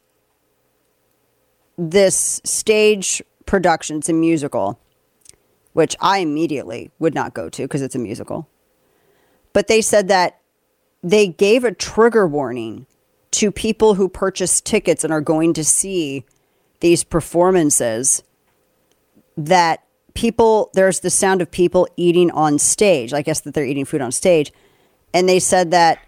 Speaker 2: this stage production. It's a musical, which I immediately would not go to because it's a musical. But they said that they gave a trigger warning to people who purchase tickets and are going to see these performances, that there's the sound of people eating on stage. I guess that they're eating food on stage. And they said that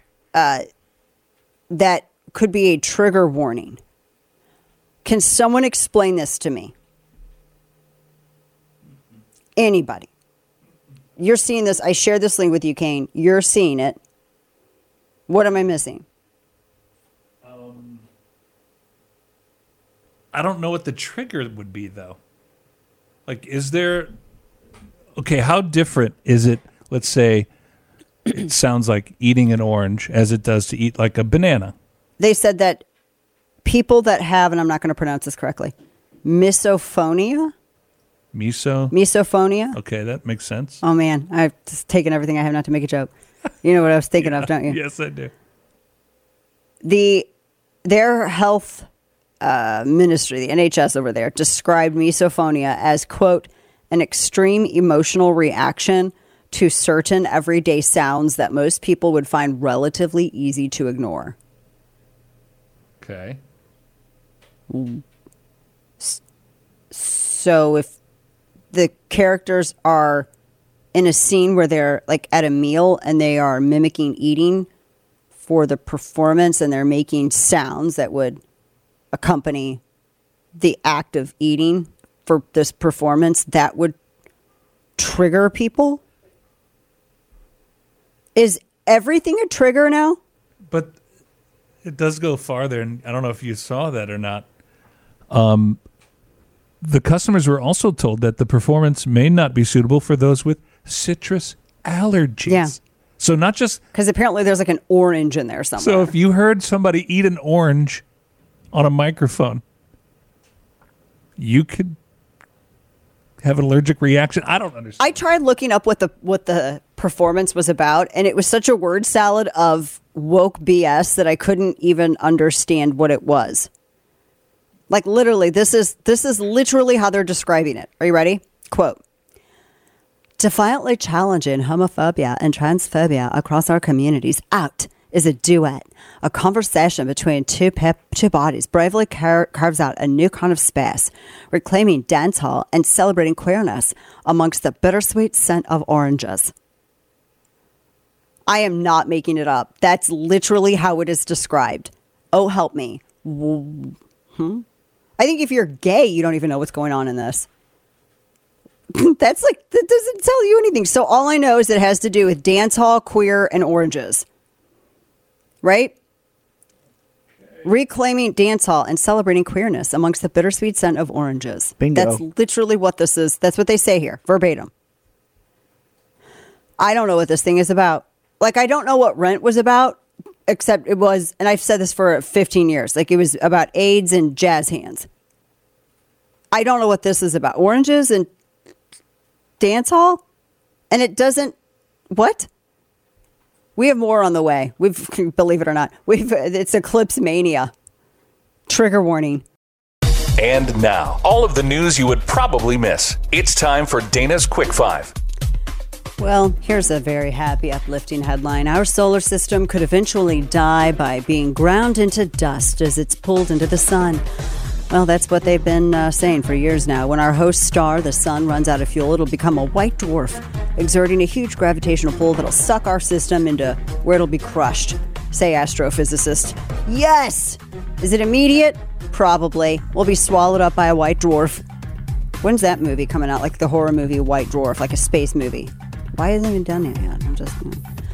Speaker 2: that could be a trigger warning. Can someone explain this to me? Anybody? You're seeing this. I shared this link with you, Kane. You're seeing it. What am I missing?
Speaker 5: I don't know what the trigger would be, though. Like, is there... Okay, how different is it, let's say, it sounds like eating an orange as it does to eat like a banana?
Speaker 2: They said that people that have, and I'm not going to pronounce this correctly, misophonia? Misophonia?
Speaker 5: Okay, that makes sense.
Speaker 2: Oh, man. I've just taken everything I have not to make a joke. You know what I was thinking of, don't you?
Speaker 5: Yes, I do.
Speaker 2: Their health ministry, the NHS over there, described misophonia as, quote, an extreme emotional reaction to certain everyday sounds that most people would find relatively easy to ignore.
Speaker 5: Okay.
Speaker 2: So if the characters are in a scene where they're like at a meal and they are mimicking eating for the performance and they're making sounds that would accompany the act of eating for this performance, that would trigger people? Is everything a trigger now?
Speaker 5: But it does go farther, and I don't know if you saw that or not. The customers were also told that the performance may not be suitable for those with citrus allergies.
Speaker 2: Yeah.
Speaker 5: So not just...
Speaker 2: Because apparently there's like an orange in there somewhere.
Speaker 5: So if you heard somebody eat an orange on a microphone, you could have an allergic reaction. I don't understand.
Speaker 2: I tried looking up what the performance was about, and it was such a word salad of woke BS that I couldn't even understand what it was. Like literally, this is literally how they're describing it. Are you ready? Quote, Defiantly challenging homophobia and transphobia across our communities. Out is a duet. A conversation between two bodies bravely carves out a new kind of space, reclaiming dancehall and celebrating queerness amongst the bittersweet scent of oranges. I am not making it up. That's literally how it is described. Oh, help me. I think if you're gay, you don't even know what's going on in this. That doesn't tell you anything. So all I know is it has to do with dance hall, queer, and oranges. Right? Reclaiming dance hall and celebrating queerness amongst the bittersweet scent of oranges.
Speaker 8: Bingo.
Speaker 2: That's literally what this is. That's what they say here, verbatim. I don't know what this thing is about. Like, I don't know what Rent was about, except it was, and I've said this for 15 years, like it was about AIDS and jazz hands. I don't know what this is about. Oranges and dance hall? And it doesn't, what? We have more on the way. Believe it or not, it's Eclipse Mania. Trigger warning.
Speaker 6: And now, all of the news you would probably miss. It's time for Dana's Quick Five.
Speaker 2: Well, here's a very happy, uplifting headline. Our solar system could eventually die by being ground into dust as it's pulled into the sun. Well, that's what they've been saying for years now. When our host star, the sun, runs out of fuel, it'll become a white dwarf, exerting a huge gravitational pull that'll suck our system into where it'll be crushed, say astrophysicists. Yes! Is it immediate? Probably. We'll be swallowed up by a white dwarf. When's that movie coming out? Like the horror movie White Dwarf, like a space movie. Why hasn't it done it yet? I'm just...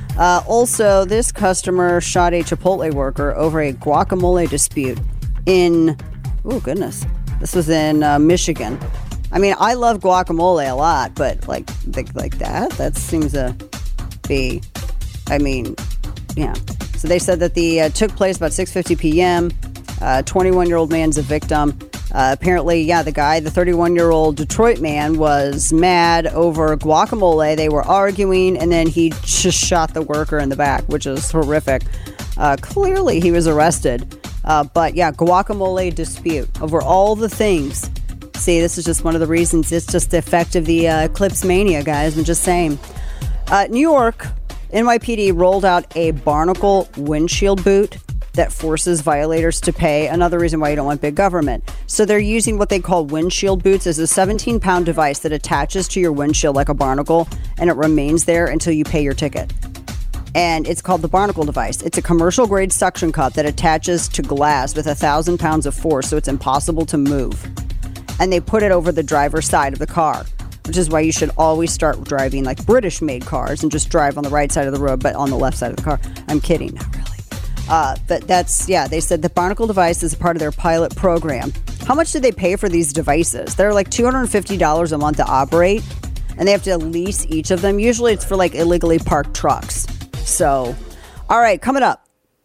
Speaker 2: Also, this customer shot a Chipotle worker over a guacamole dispute in... Oh, goodness. This was in Michigan. I mean, I love guacamole a lot, but like that seems to be, I mean, yeah. So they said that the took place about 6:50 p.m. 21-year-old man's a victim. Apparently, the guy, the 31-year-old Detroit man, was mad over guacamole. They were arguing, and then he just shot the worker in the back, which is horrific. Clearly, he was arrested. But guacamole dispute over all the things. See, this is just one of the reasons. It's just the effect of the Eclipse Mania, guys. I'm just saying. New York, NYPD rolled out a barnacle windshield boot that forces violators to pay. Another reason why you don't want big government. So they're using what they call windshield boots as a 17-pound device that attaches to your windshield like a barnacle, and it remains there until you pay your ticket. And it's called the Barnacle device. It's a commercial-grade suction cup that attaches to glass with 1,000 pounds of force, so it's impossible to move. And they put it over the driver's side of the car, which is why you should always start driving like British-made cars and just drive on the right side of the road, but on the left side of the car. I'm kidding, not really. But that's, they said the Barnacle device is a part of their pilot program. How much did they pay for these devices? They're like $250 a month to operate, and they have to lease each of them. Usually it's for like illegally parked trucks. So, all right, coming up,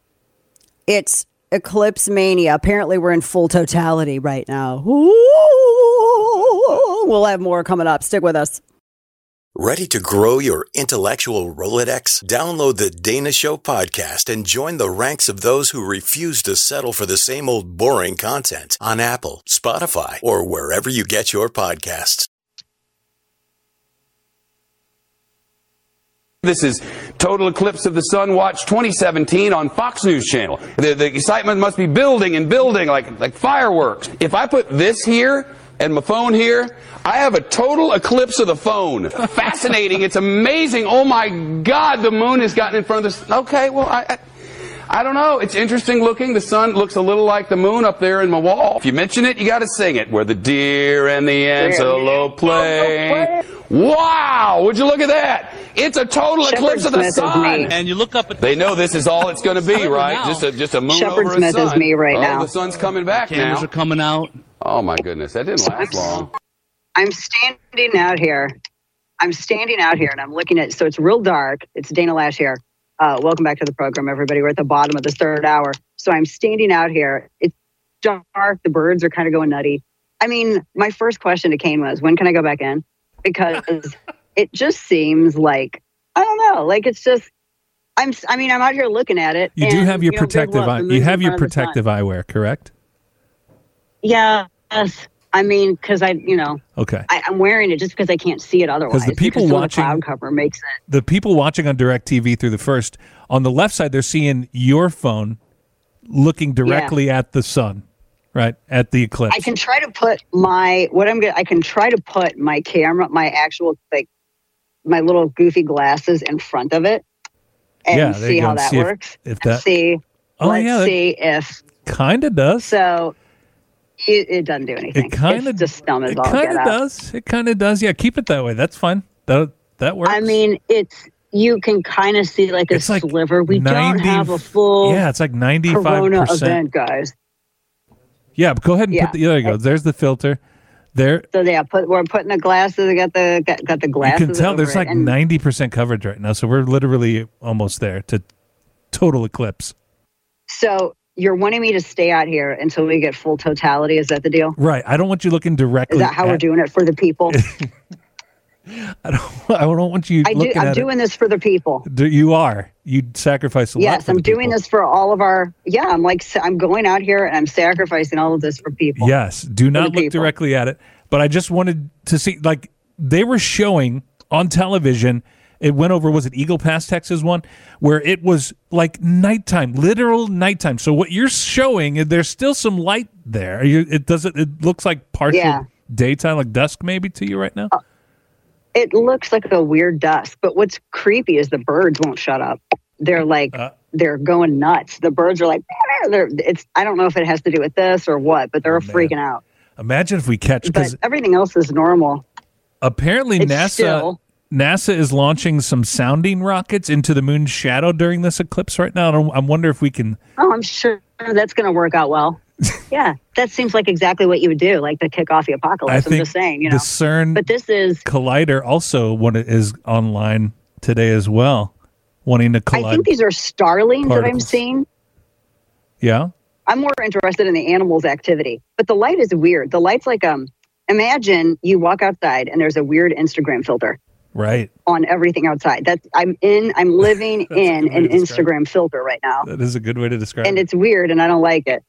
Speaker 2: it's Eclipse Mania. Apparently, we're in full totality right now. Ooh, we'll have more coming up. Stick with us.
Speaker 7: Ready to grow your intellectual Rolodex? Download the Dana Show podcast and join the ranks of those who refuse to settle for the same old boring content on Apple, Spotify, or wherever you get your podcasts.
Speaker 9: This is Total Eclipse of the Sun Watch 2017 on Fox News Channel. The excitement must be building and building like fireworks. If I put this here and my phone here, I have a total eclipse of the phone. Fascinating. It's amazing. Oh my God, the moon has gotten in front of this. Okay, well, I don't know. It's interesting looking. The sun looks a little like the moon up there in my wall. If you mention it, you got to sing it. Where the deer and the antelope play. Wow! Would you look at that? It's a total eclipse of the sun.
Speaker 8: And you look up at
Speaker 9: they know this is all it's going to be, right? Just a moon over a sun.
Speaker 23: Smith is me right now.
Speaker 9: The sun's coming back now.
Speaker 8: Cameras are coming out.
Speaker 9: Oh my goodness, that didn't last long.
Speaker 23: I'm standing out here, and I'm looking at. So it's real dark. It's Dana Lash here. Welcome back to the program, everybody. We're at the bottom of this third hour. So I'm standing out here. It's dark. The birds are kind of going nutty. I mean, my first question to Kane was, when can I go back in? Because it just seems like, I don't know, like it's just, I'm out here looking at it.
Speaker 5: You do have your protective eye. You have your protective eyewear, correct?
Speaker 23: Yes. I mean, because
Speaker 5: Okay.
Speaker 23: I'm wearing it just because I can't see it otherwise.
Speaker 5: Because the people watching
Speaker 23: the cloud cover makes it.
Speaker 5: The people watching on DirecTV through the first, on the left side, they're seeing your phone looking directly at the sun, right? At the eclipse.
Speaker 23: I can try to put my camera, my actual, like, my little goofy glasses in front of it and see how that works. Let's see if
Speaker 5: kind of does.
Speaker 23: So it doesn't do anything. It's just dumb as all get out.
Speaker 5: It kind of does. Yeah, keep it that way. That's fine. That works.
Speaker 23: I mean, you can kind of see like a sliver. We don't have a full
Speaker 5: it's like 95%
Speaker 23: Corona event, guys.
Speaker 5: Yeah, but go ahead and put there you go. There's the filter. There.
Speaker 23: So we're putting the glasses. I got the glasses.
Speaker 5: You can tell there's like
Speaker 23: and
Speaker 5: 90% coverage right now, so we're literally almost there to total eclipse.
Speaker 23: So you're wanting me to stay out here until we get full totality? Is that the deal?
Speaker 5: Right. I don't want you looking directly.
Speaker 23: Is that how we're doing it for the people?
Speaker 5: I don't want you.
Speaker 23: I'm doing this for the people.
Speaker 5: You are. You sacrifice a lot.
Speaker 23: Yes, I'm doing this for all of our. Yeah, I'm going out here and I'm sacrificing all of this for people.
Speaker 5: Yes, do not look directly at it. But I just wanted to see, like, they were showing on television. It went over. Was it Eagle Pass, Texas one, where it was like nighttime, literal nighttime. So what you're showing, there's still some light there. It looks like partial daytime, like dusk maybe to you right now.
Speaker 23: It looks like a weird dusk, but what's creepy is the birds won't shut up. They're like, they're going nuts. The birds are like, I don't know if it has to do with this or what, but they're freaking out.
Speaker 5: Imagine if we catch,
Speaker 23: but everything else is normal.
Speaker 5: Apparently NASA is launching some sounding rockets into the moon's shadow during this eclipse right now. I wonder if we can.
Speaker 23: Oh, I'm sure that's going to work out well. Yeah, that seems like exactly what you would do, like to kick off the apocalypse. I'm just saying,
Speaker 5: the CERN
Speaker 23: but this is
Speaker 5: Collider also is online today as well, wanting to collide.
Speaker 23: I think these are starlings
Speaker 5: particles
Speaker 23: that I'm seeing.
Speaker 5: Yeah,
Speaker 23: I'm more interested in the animals' activity, but the light is weird. The light's like imagine you walk outside and there's a weird Instagram filter.
Speaker 5: Right.
Speaker 23: On everything outside. I'm living in an Instagram filter right now.
Speaker 5: That is a good way to describe it.
Speaker 23: And it's weird and I don't like it.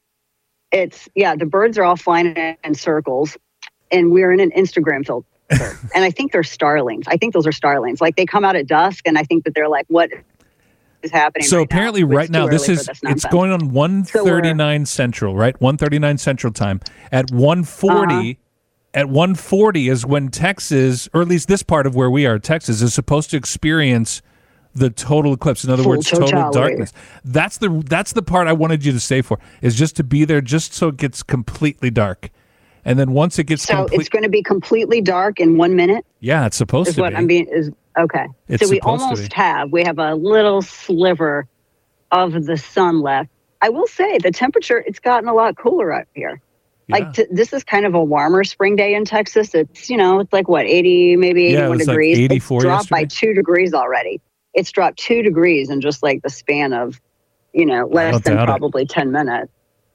Speaker 23: The birds are all flying in circles and we're in an Instagram filter. And I think they're starlings. I think those are starlings. Like they come out at dusk and I think that they're like, what is happening
Speaker 5: so apparently right now it's going on 1:39 Central, right? 1:39 Central time. At 1:40 At 1:40 is when Texas, or at least this part of where we are, Texas, is supposed to experience the total eclipse. In other words, total darkness. That's the part I wanted you to stay for, is just to be there just so it gets completely dark. And then once it gets
Speaker 23: it's going to be completely dark in 1 minute?
Speaker 5: Yeah, it's supposed to be.
Speaker 23: Okay.
Speaker 5: It's
Speaker 23: so we almost we have a little sliver of the sun left. I will say the temperature, it's gotten a lot cooler out here. Yeah. This is kind of a warmer spring day in Texas. It's, it's like what, 80, maybe 81 degrees.
Speaker 5: Like 84
Speaker 23: it's dropped by 2 degrees already. It's dropped 2 degrees in just like the span of, less than probably 10 minutes.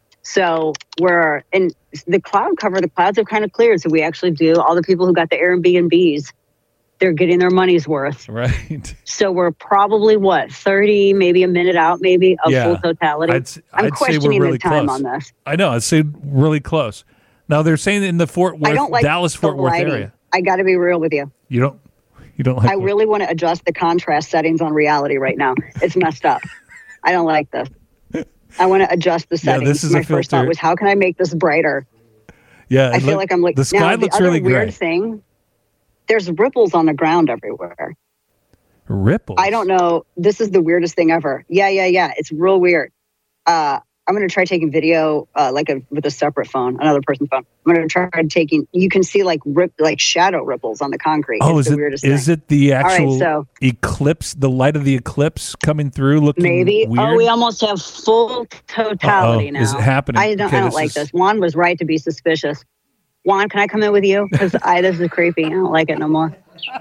Speaker 23: So we're in the cloud cover. The clouds have kind of cleared. So we actually all the people who got the Airbnbs, they're getting their money's worth.
Speaker 5: Right.
Speaker 23: So we're probably 30, maybe a minute out, maybe of full totality. I'm questioning the time on this.
Speaker 5: I know. I'd say really close. Now they're saying in the Dallas-Fort Worth area. I
Speaker 23: got to be real with you.
Speaker 5: You don't like.
Speaker 23: I really want to adjust the contrast settings on reality right now. It's messed up. I don't like this. I want to adjust the settings.
Speaker 5: This is
Speaker 23: my first thought was, how can I make this brighter?
Speaker 5: Yeah,
Speaker 23: I feel like I'm
Speaker 5: the sky looks really great.
Speaker 23: Weird thing. There's ripples on the ground everywhere.
Speaker 5: Ripples?
Speaker 23: I don't know. This is the weirdest thing ever. Yeah. It's real weird. I'm going to try taking video with a separate phone, another person's phone. I'm going to try taking. You can see like shadow ripples on the concrete.
Speaker 5: Oh,
Speaker 23: it's the weirdest thing.
Speaker 5: Is it the actual eclipse? The light of the eclipse coming through, looking
Speaker 23: maybe.
Speaker 5: Weird?
Speaker 23: Oh, we almost have full totality now.
Speaker 5: Is it happening?
Speaker 23: I don't like this. Juan was right to be suspicious. Juan, can I come in with you? Because this is creepy. I don't like it no more.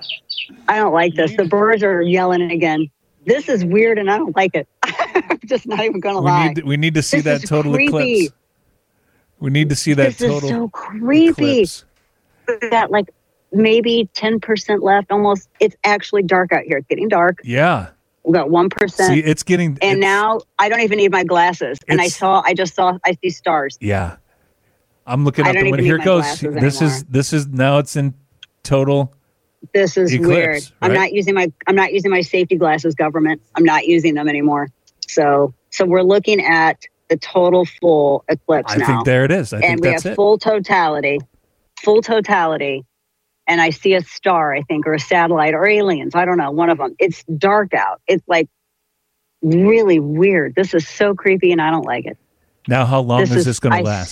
Speaker 23: I don't like this. The birds are yelling again. This is weird and I don't like it. I'm just not even going to lie.
Speaker 5: We need to see that total eclipse. We need to see that total.
Speaker 23: This is so creepy. That like maybe 10% left almost. It's actually dark out here. It's getting dark.
Speaker 5: Yeah.
Speaker 23: We got 1%.
Speaker 5: See, it's getting.
Speaker 23: And now I don't even need my glasses. And I see stars.
Speaker 5: Yeah. I'm looking out the window. Here it goes. This is now it's in total.
Speaker 23: This is
Speaker 5: eclipse,
Speaker 23: weird.
Speaker 5: right?
Speaker 23: I'm not using my safety glasses, government. I'm not using them anymore. So we're looking at the total full eclipse now.
Speaker 5: I think there it is. I think
Speaker 23: and we
Speaker 5: that's
Speaker 23: have
Speaker 5: it.
Speaker 23: full totality. And I see a star, I think, or a satellite or aliens. I don't know, one of them. It's dark out. It's like really weird. This is so creepy and I don't like it.
Speaker 5: Now, how long is this going to last?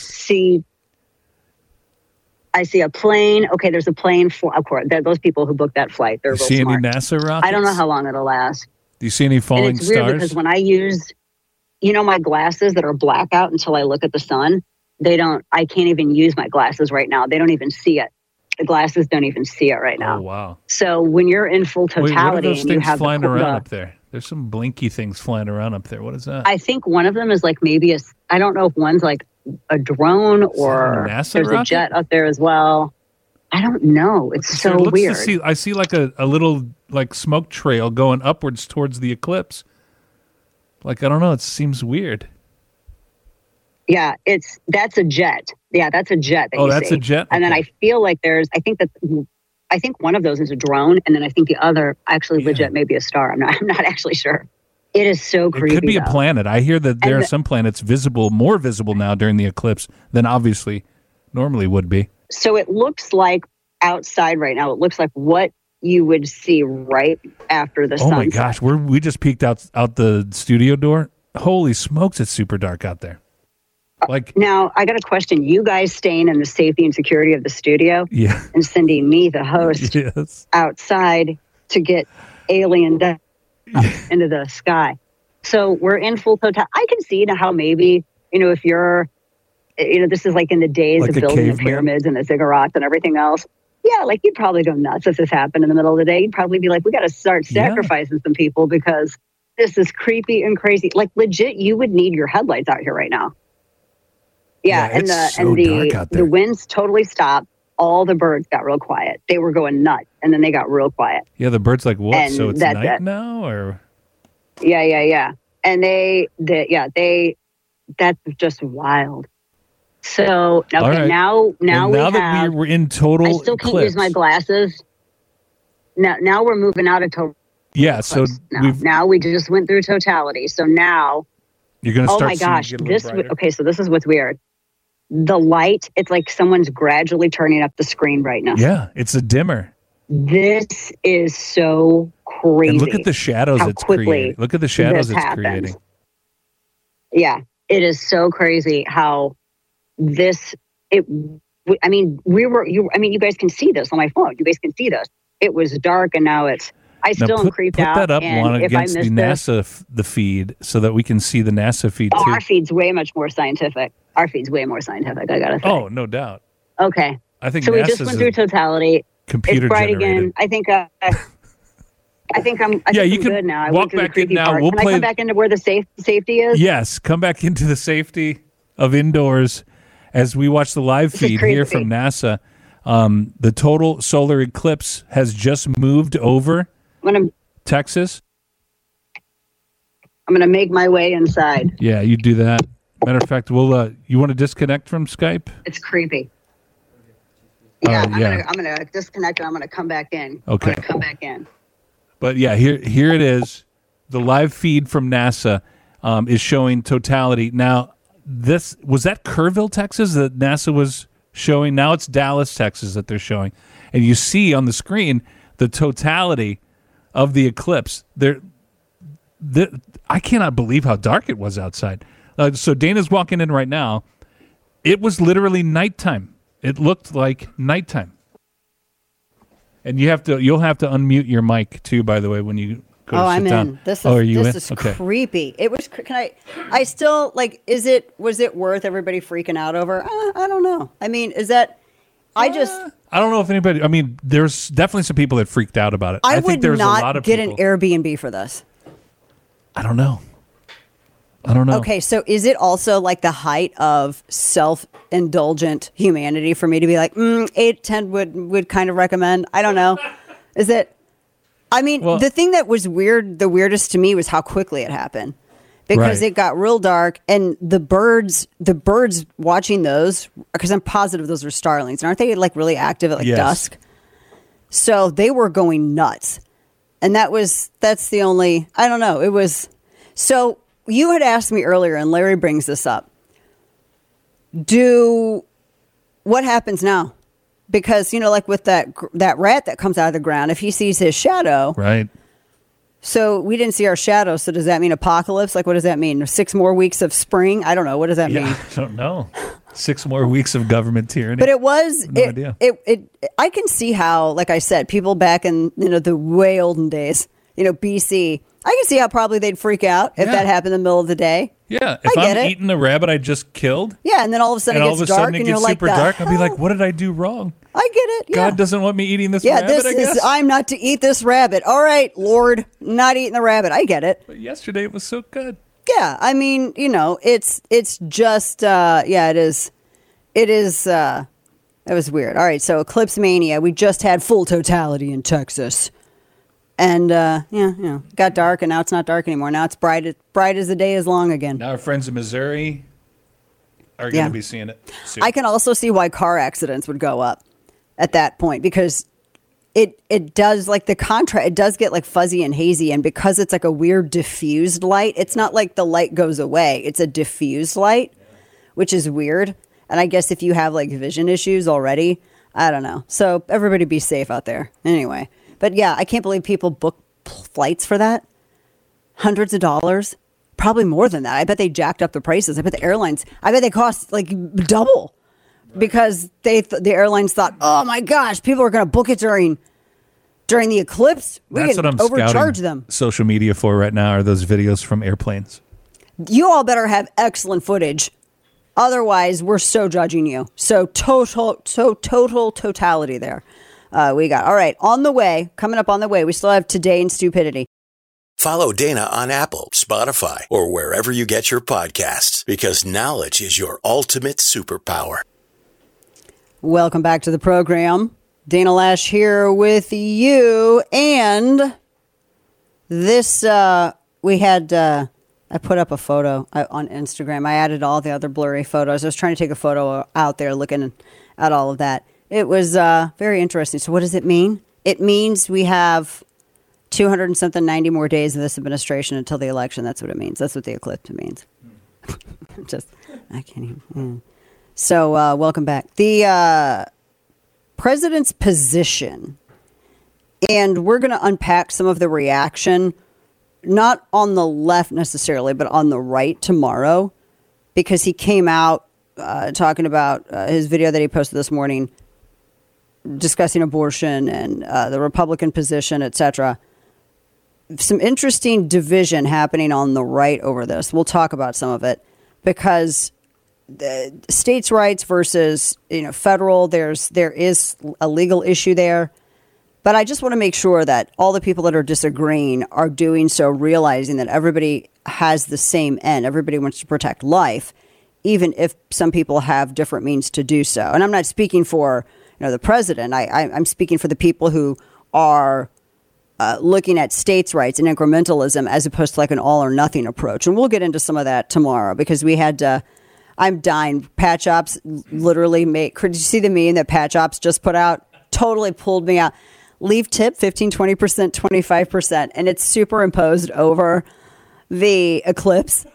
Speaker 23: I see a plane. Okay, there's a plane. Of course, those people who booked that flight, they're
Speaker 5: You
Speaker 23: real
Speaker 5: see
Speaker 23: smart.
Speaker 5: any NASA rockets?
Speaker 23: I don't know how long it'll last.
Speaker 5: Do you see any falling
Speaker 23: And it's weird
Speaker 5: stars?
Speaker 23: because when I use, my glasses that are blackout until I look at the sun, I can't even use my glasses right now. They don't even see it. The glasses don't even see it right now.
Speaker 5: Oh, wow.
Speaker 23: So when you're in full
Speaker 5: Wait,
Speaker 23: totality
Speaker 5: what are those
Speaker 23: and you
Speaker 5: things
Speaker 23: have
Speaker 5: flying
Speaker 23: the,
Speaker 5: around up there? There's some blinky things flying around up there. What is that?
Speaker 23: I think one of them is like maybe I don't know if one's like a drone or
Speaker 5: NASA
Speaker 23: there's
Speaker 5: rocket?
Speaker 23: a jet up there as well. I don't know. It's
Speaker 5: So
Speaker 23: so
Speaker 5: it looks
Speaker 23: weird.
Speaker 5: I see like a little like smoke trail going upwards towards the eclipse. Like, I don't know. It seems weird.
Speaker 23: Yeah, that's a jet. Yeah, that's a jet. That
Speaker 5: Oh,
Speaker 23: you
Speaker 5: that's
Speaker 23: see.
Speaker 5: a jet?
Speaker 23: And then I feel like I think one of those is a drone, and then I think the other actually legit may be a star. I'm not actually sure. It is so creepy.
Speaker 5: It could be
Speaker 23: though.
Speaker 5: a planet. I hear that there
Speaker 23: And
Speaker 5: are some planets more visible now during the eclipse than obviously normally would be.
Speaker 23: So it looks like outside right now. It looks like what you would see right after the
Speaker 5: Oh my
Speaker 23: sunset.
Speaker 5: gosh, we just peeked out the studio door. Holy smokes, it's super dark out there. Like,
Speaker 23: Now, I got a question. You guys staying in the safety and security of the studio
Speaker 5: yeah,
Speaker 23: and sending me, the host,
Speaker 5: yes.
Speaker 23: outside to get alien up into the sky. So we're in full total. I can see now how maybe, if you're, this is like in the days
Speaker 5: Like
Speaker 23: of
Speaker 5: a
Speaker 23: building the
Speaker 5: caveman?
Speaker 23: pyramids and the ziggurats and everything else. Yeah, like you'd probably go nuts if this happened in the middle of the day. You'd probably be like, we got to start
Speaker 5: Yeah.
Speaker 23: sacrificing some people because this is creepy and crazy. Like legit, you would need your headlights out here right now. Yeah, and
Speaker 5: it's so dark out there.
Speaker 23: the winds totally stopped. All the birds got real quiet. They were going nuts, and then they got real quiet.
Speaker 5: Yeah, the bird's like, what?
Speaker 23: And
Speaker 5: So it's
Speaker 23: that's
Speaker 5: night
Speaker 23: it.
Speaker 5: now, or
Speaker 23: Yeah. And that's just wild. So okay,
Speaker 5: All right.
Speaker 23: now
Speaker 5: And now
Speaker 23: we
Speaker 5: that
Speaker 23: have.
Speaker 5: we're in total
Speaker 23: I still can't
Speaker 5: eclipse.
Speaker 23: use my glasses. Now we're moving out of total.
Speaker 5: Yeah, so
Speaker 23: Now we just went through totality. So now,
Speaker 5: you're going to
Speaker 23: oh
Speaker 5: start
Speaker 23: my
Speaker 5: seeing
Speaker 23: gosh,
Speaker 5: it get a little brighter.
Speaker 23: okay. So this is what's weird. The light, it's like someone's gradually turning up the screen right now.
Speaker 5: Yeah, it's a dimmer.
Speaker 23: This is so crazy.
Speaker 5: And look at the shadows
Speaker 23: how
Speaker 5: it's
Speaker 23: quickly
Speaker 5: creating. Look at the shadows
Speaker 23: this
Speaker 5: it's
Speaker 23: happens.
Speaker 5: creating.
Speaker 23: Yeah, it is so crazy how this. You guys can see this on my phone. You guys can see this. It was dark, and now it's. I
Speaker 5: Now
Speaker 23: still am creeped
Speaker 5: put
Speaker 23: out.
Speaker 5: that up
Speaker 23: and
Speaker 5: one
Speaker 23: if I
Speaker 5: against
Speaker 23: miss
Speaker 5: the
Speaker 23: this,
Speaker 5: NASA the feed so that we can see the NASA feed too.
Speaker 23: our feed's way much more scientific. Our feed's way more scientific. I gotta say.
Speaker 5: Oh, no doubt.
Speaker 23: Okay.
Speaker 5: I think
Speaker 23: so. We
Speaker 5: NASA's
Speaker 23: just went through totality.
Speaker 5: computer
Speaker 23: It's bright
Speaker 5: generated.
Speaker 23: again. I think I'm
Speaker 5: Yeah,
Speaker 23: I'm
Speaker 5: you can
Speaker 23: good now. I
Speaker 5: walk
Speaker 23: went through the
Speaker 5: back in
Speaker 23: creepy
Speaker 5: now.
Speaker 23: part.
Speaker 5: We'll
Speaker 23: Can
Speaker 5: play-
Speaker 23: I come back into where the safety is?
Speaker 5: Yes, come back into the safety of indoors as we watch the live
Speaker 23: This is
Speaker 5: feed here
Speaker 23: crazy.
Speaker 5: from NASA. The total solar eclipse has just moved over Texas.
Speaker 23: I'm gonna make my way inside.
Speaker 5: Yeah, you do that. Matter of fact, we'll. You want to disconnect from Skype?
Speaker 23: It's creepy.
Speaker 5: Yeah,
Speaker 23: I'm gonna disconnect and I'm gonna come back in.
Speaker 5: Okay.
Speaker 23: I'm gonna come back in.
Speaker 5: But yeah, here it is. The live feed from NASA is showing totality. Now, was that Kerrville, Texas that NASA was showing? Now it's Dallas, Texas that they're showing. And you see on the screen the totality of the eclipse. I cannot believe how dark it was outside. So Dana's walking in right now. It was literally nighttime. It looked like nighttime. And you'll have to unmute your mic too, by the way, when you go to sit
Speaker 2: I'm
Speaker 5: down.
Speaker 2: in. This is
Speaker 5: are you
Speaker 2: this
Speaker 5: in?
Speaker 2: is
Speaker 5: Okay.
Speaker 2: creepy. It was. I still like. Was it worth everybody freaking out over? I don't know. I mean, is that? I
Speaker 5: don't know if anybody. I mean, there's definitely some people that freaked out about it.
Speaker 2: I
Speaker 5: think
Speaker 2: would
Speaker 5: there's
Speaker 2: not
Speaker 5: a lot of
Speaker 2: get
Speaker 5: people.
Speaker 2: an Airbnb for this.
Speaker 5: I don't know.
Speaker 2: Okay, so is it also like the height of self-indulgent humanity for me to be like, 8, 10 would kind of recommend? I don't know. Is it? I mean, the thing that was the weirdest to me was how quickly it happened. Because
Speaker 5: Right.
Speaker 2: it got real dark, and the birds watching those, because I'm positive those were starlings. And aren't they like really active at like
Speaker 5: Yes.
Speaker 2: dusk? So they were going nuts. And that's the only, I don't know. It was, so you had asked me earlier, and Larry brings this up. What happens now? Because, like with that rat that comes out of the ground, if he sees his shadow.
Speaker 5: Right.
Speaker 2: So we didn't see our shadow. So does that mean apocalypse? Like, what does that mean? 6 more weeks of spring? I don't know. What does that mean?
Speaker 5: I don't know. 6 more weeks of government tyranny.
Speaker 2: But it was,
Speaker 5: no idea.
Speaker 2: I can see how, like I said, people back in, the way olden days, BC, I can see how probably they'd freak out if that happened in the middle of the day.
Speaker 5: Yeah. If I'm eating a rabbit I just killed.
Speaker 2: Yeah. And then all of a sudden it gets dark and you're like,
Speaker 5: super dark. I'll be like, what did I do wrong?
Speaker 2: I get it. Yeah.
Speaker 5: God doesn't want me eating this rabbit, I guess.
Speaker 2: I'm not to eat this rabbit. All right, Lord, not eating the rabbit. I get it.
Speaker 5: But yesterday it was so good.
Speaker 2: Yeah. I mean, it's just, it is. It was weird. All right. So Eclipse Mania. We just had full totality in Texas. And, got dark, and now it's not dark anymore. Now it's bright as the day is long again.
Speaker 5: Now our friends in Missouri are going to be seeing it soon.
Speaker 2: I can also see why car accidents would go up at that point, because it does, like, the contrast, it does get, like, fuzzy and hazy, and because it's, like, a weird diffused light, it's not like the light goes away. It's a diffused light, which is weird. And I guess if you have, like, vision issues already, I don't know. So everybody be safe out there. Anyway. But yeah, I can't believe people book flights for that. Hundreds of dollars. Probably more than that. I bet they jacked up the prices. I bet the airlines, they cost like double. Right. Because the airlines thought, oh my gosh, people are going to book it during the eclipse.
Speaker 5: That's what I'm
Speaker 2: overcharge them.
Speaker 5: Social media for right now are those videos from airplanes.
Speaker 2: You all better have excellent footage. Otherwise, we're so judging you. So total totality there. We got. All right. Coming up on the way, we still have Today in Stupidity.
Speaker 7: Follow Dana on Apple, Spotify, or wherever you get your podcasts, because knowledge is your ultimate superpower.
Speaker 2: Welcome back to the program. Dana Lash here with you. And this, we had, I put up a photo on Instagram. I added all the other blurry photos. I was trying to take a photo out there looking at all of that. It was very interesting. So what does it mean? It means we have 90 more days of this administration until the election. That's what it means. That's what the eclipse means. I can't even. So welcome back. The president's position, and we're going to unpack some of the reaction, not on the left necessarily, but on the right tomorrow, because he came out talking about his video that he posted this morning, discussing abortion and the Republican position, etc. Some interesting division happening on the right over this. We'll talk about some of it, because the states' rights versus federal, there is a legal issue there. But I just want to make sure that all the people that are disagreeing are doing so realizing that everybody has the same end. Everybody wants to protect life, even if some people have different means to do so. And I'm not speaking for the president. I'm speaking for the people who are looking at states' rights and incrementalism as opposed to like an all or nothing approach. And we'll get into some of that tomorrow, because we had, I'm dying. Patch Ops literally did you see the meme that Patch Ops just put out? Totally pulled me out. Leave tip 15, 20%, 25%. And it's superimposed over the eclipse.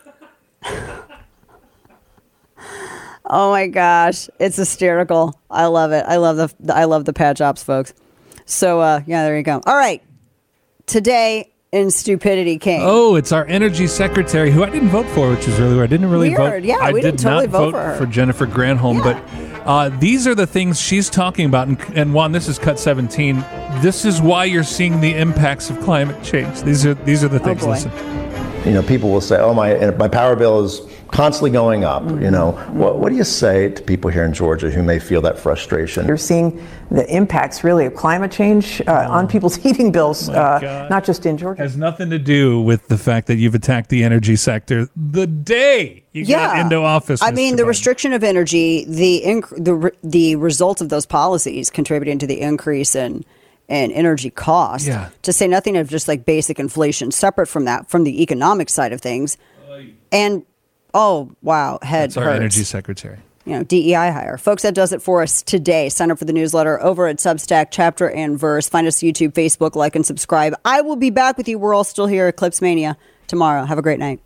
Speaker 2: Oh my gosh, it's hysterical. I love it. I love the Patch Ops folks. So yeah, there you go. All right. Today in Stupidity King.
Speaker 5: Oh, it's our energy secretary, who I didn't vote for, which is really weird. I didn't really vote.
Speaker 2: Yeah, we didn't totally vote for her.
Speaker 5: For Jennifer Granholm, but these are the things she's talking about. And Juan, this is cut 17. This is why you're seeing the impacts of climate change. These are the things. Listen.
Speaker 8: People will say, "Oh, my power bill is constantly going up." Mm-hmm. What do you say to people here in Georgia who may feel that frustration?
Speaker 10: You're seeing the impacts really of climate change on people's heating bills, not just in Georgia.
Speaker 5: Has nothing to do with the fact that you've attacked the energy sector the day you got into office.
Speaker 2: I mean, the restriction of energy, the result of those policies contributing to the increase in energy costs, to say nothing of just like basic inflation, separate from that, from the economic side of things. And oh wow, head
Speaker 5: That's our
Speaker 2: hurts.
Speaker 5: energy secretary.
Speaker 2: DEI hire. Folks, that does it for us today. Sign up for the newsletter over at Substack, Chapter and Verse. Find us YouTube, Facebook, like, and subscribe. I will be back with you. We're all still here at Eclipse Mania tomorrow. Have a great night.